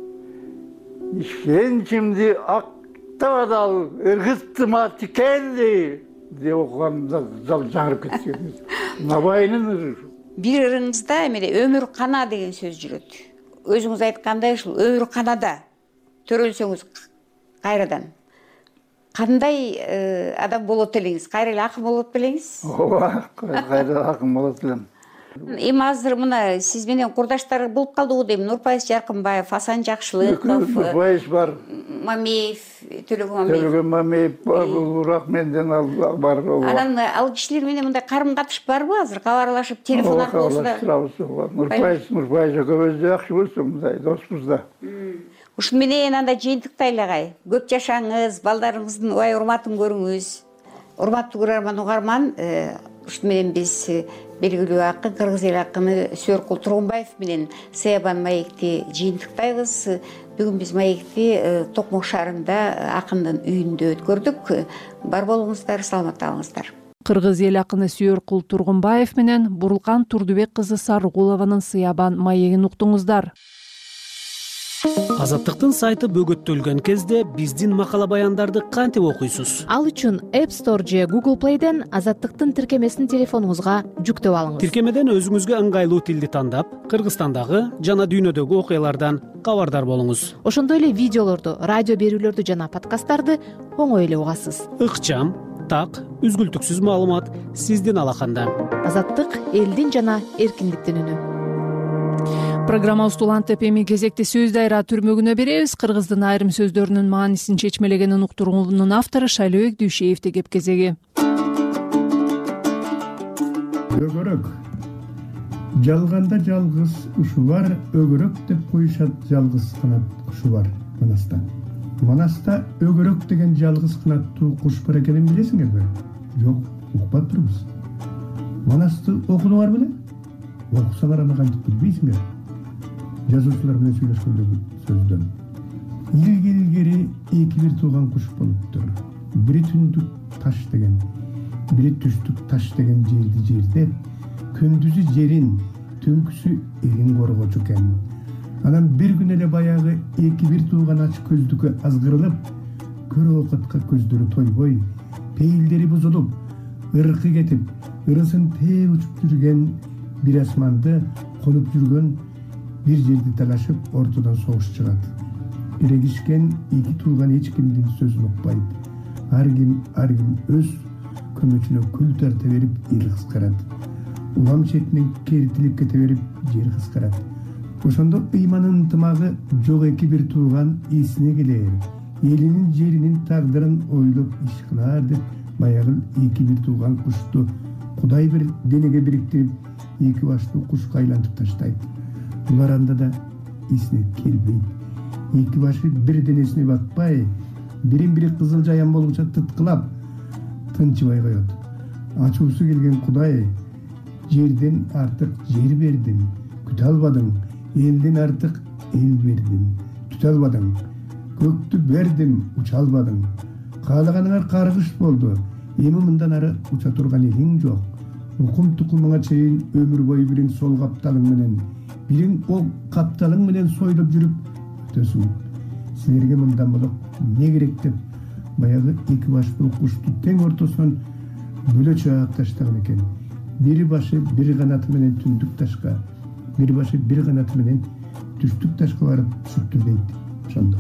Speaker 6: Ишенчимди актабадал, ыргыттыма тикенди деп окуганда жаңырып кетти. Набайдын ыры.
Speaker 5: Бир ырыңызда эмеде өмүр кана деген сөз жүрөт. Өзүңүз айткандай ушул өмүр канада төрөлсөңүз кайрадан кандай адам болот элеңиз? Кайра эле акын болот белеңиз?
Speaker 6: Ооба, кайра акын болот элем.
Speaker 5: эми азыр мына сиз менен курдаштар болуп калдыбы дейм. Нурпайыз Жаркынбаев, Асан Жакшылыков,
Speaker 6: Нурпайыз бар,
Speaker 5: Мамеев,
Speaker 6: Төлөгөн Мамеев бар, Буrak менден бар.
Speaker 5: Анан ал кишилер менен мындай карым-катыш барбы азыр? Кабарлашып, телефон аркылуу болсо да.
Speaker 6: Нурпайыз экөөбүз жакшы болсун, мындай доспуз да.
Speaker 5: Ушун менен анда жыйынтыктайлы агай. Көп жашаңыз, балдарыңыздын убай урматын көрүңүз. Урматтуу көрөрман угарман, ушун менен биз белгилүү акын, кыргыз эл акыны Сүйөркул Тургунбаев менен Сыябан маекти жыйынтыктайбыз. Бүгүн биз маекти Токмок шаарында акындын үйүндө өткөрдүк. Бар болуңуздар, саламатта болуңуздар.
Speaker 2: Кыргыз эл акыны Сүйөркул Тургунбаев менен Бурулкан Турдубек кызы Сарыгулованын Сыябан маегин уктуңуздар.
Speaker 8: Азаттыктын сайты бөгөттөлгөн кезде биздин макала баяндарды кантип окуйсуз?
Speaker 9: Ал үчүн App Store же Google Play'ден Азаттыктын тиркемесин телефонуңузга жүктөп алыңыз.
Speaker 8: Тиркемеден өзүңүзгө ыңгайлуу тилди тандап, Кыргызстандагы жана дүйнөдөгү окуялардан кабардар болуңуз.
Speaker 9: Ошондой эле видеолорду, радио берүүлөрдү жана подкасттарды оңой эле угасыз.
Speaker 8: Ыкчам, так, үзгүлтүксүз маалымат сиздин алаканда.
Speaker 9: Азаттык элдин жана эркиндиктин үнү.
Speaker 2: Программабызды улантып эми кезекти сөз дайра түрмөгүнө беребиз. Кыргыздын айрым сөздөрүнүн маанисин чечмелегенин уктуруунун автору Шайлообек Дүйшеевди кеп кезеги.
Speaker 10: Өгөрөк. Жалганда жалгыз ушу бар, өгөрөк деп коюшат жалгыз канат кушу бар Манаста. Манаста өгөрөк деген жалгыз канаттуу куш бар экенин билесиңерби? Жок, укпаптырбыз. Манасты окудуңар беле? Окусаңар аны кантип билбейсиңер? Жазуучулар менен сүйлөшкөндөгү сөздөн. Илгери эки бир тууган куш болуптур. Бири түндүк таш деген, бири түштүк таш деген жерде күндүзү жерин, түнкүсү элин коргочу экен. Анан бир күн эле баягы эки бир тууган ач көздүккө азгырылып, көрө окутка көздөрү тойбой, пейилдери бузулуп, ыркы кетип, ырысын тээ учуп жүргөн бир асманды конуп жүргөн бир жерди талашып, ортодон согуш чыгат. Ирегишкен эки тууган эч кимдин сөзүн укпайт. Ар ким өз көмөчүнө күл тарта берип эл кыскарат. Улам четинен керитилип кете берип жер кыскарат. Ошондо ыйманын ынтымагы жок эки бир тууган эсине келер. Элинин жеринин тагдырын ойлоп иш кылар деп баягы эки бир тууган кушту Кудай бир денеге бириктирип, эки баштуу кушка айлантып таштайт. Улар анда да эсине келбейт. Эки башы бир денесине батпай, бирин-бири кызыл жаян болгуча тыткылап, тынчыбай коет. Ачуусу келген Кудай, жерден артык жер бердим, күтө албадың, элден артык эл бердим, түтө албадың, көктү бердим, уча албадың. Каалаганыңар каргыш болду, эми мындан ары уча турган элиң жок. Укум тукумуңа чейин өмүр бою бирин сол капталың менен, бирин ол капталың менен сойлоп жүрүп өтөсүң. Силерге мындан болуп не керек деп баягы эки баштуу кушту тең ортосунан бөлө чаап таштаган экен. Бири башы бир канаты менен түндүк ташка, бири башы бир канаты менен түштүк ташка барып түшүптүр дейт. Ошондо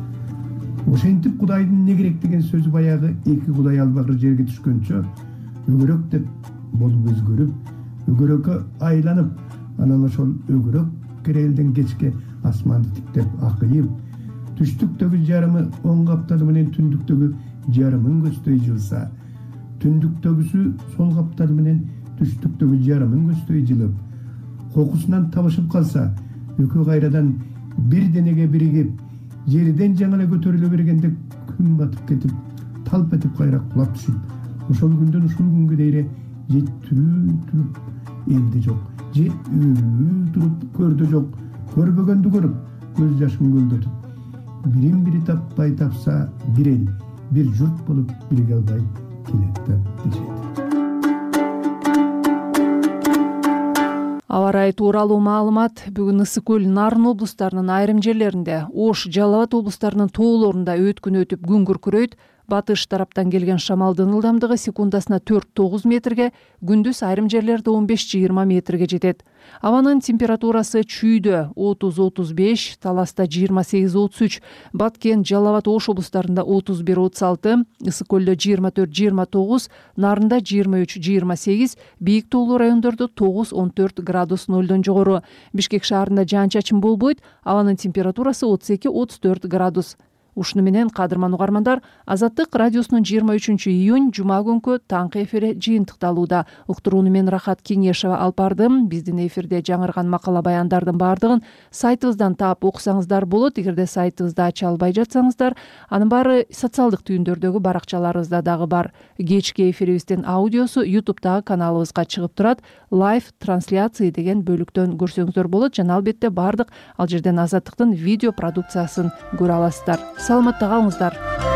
Speaker 10: ошентип Кудайдын не керек деген сөзү баягы эки Кудай албагыр жерге түшкөнчө өгөрөк деп болуп өзгөрүп, өгөрөккө айланып, анан ошол өгөрөк керелден кечке асманды тиктеп акыйып, түштүктөгү жарымы оң капталы менен түндүктөгү жарымын көздөй жылса, түндүктөгүсү сол капталы менен түштүктөгү жарымын көздөй жылып, кокусунан табышып калса, экөө кайрадан бир денеге биригип, жерден жаңы эле көтөрүлө бергенде күн батып кетип, талп этип кайра кулап түшүп, ошол күндөн ушул күнгө дейре же түрүп элде жок, же туруп көрдө жок, көрбөгөндү көрүп, көз жашын көлдөтүп, бирин-бири таппай тапса бир эл, бир журт болуп бириге албай келет деп дешет.
Speaker 2: Аба ырайы тууралуу маалымат бүгүн Ысык көл, Нарын облустарынын айрым жерлеринде, Ош, Жалал Абад облустарынын тоолорунда өткүн өтүп күн күркүрөйт, Батыш тараптан келген шамалдын ылдамдыгы секундасына 4-9 метрге, күндүз айрым жерлерде 15-20 метрге жетет. Абанын температурасы чүйдө 30-35, Таласта 28-33, Баткен, Жалал абад Ош облустарында 31-36, Ысык көлдө 24-29, Нарында 23-28, бийик тоолуу райондордо 9-14 градус нөлдөн жогору. Бишкек шаарында жаан-чачын болбойт, абанын температурасы 32-34 градус. Ушуну менен кадырман угармандар, Азаттык радиосунун 23 июнь жума күнкү таңкы эфири жыйынтыкталууда. Уктурууну мен Рахат Кеңешева алып бардым. Биздин эфирде жаңырган макала баяндардын баардыгын сайтыбыздан таап окусаңыздар болот. Эгерде сайтыбызды ача албай жатсаңыздар, анын баары социалдык түйүндөрдөгү баракчаларыбызда дагы бар. Кечки эфирибиздин аудиосу YouTube'дагы каналыбызга чыгып турат. Лайв трансляция деген бөлүктөн көрсөңүздөр болот. Жана албетте баардык ал жерден Азаттыктын видео продукциясын көрө аласыздар. Саламатта калыңыздар.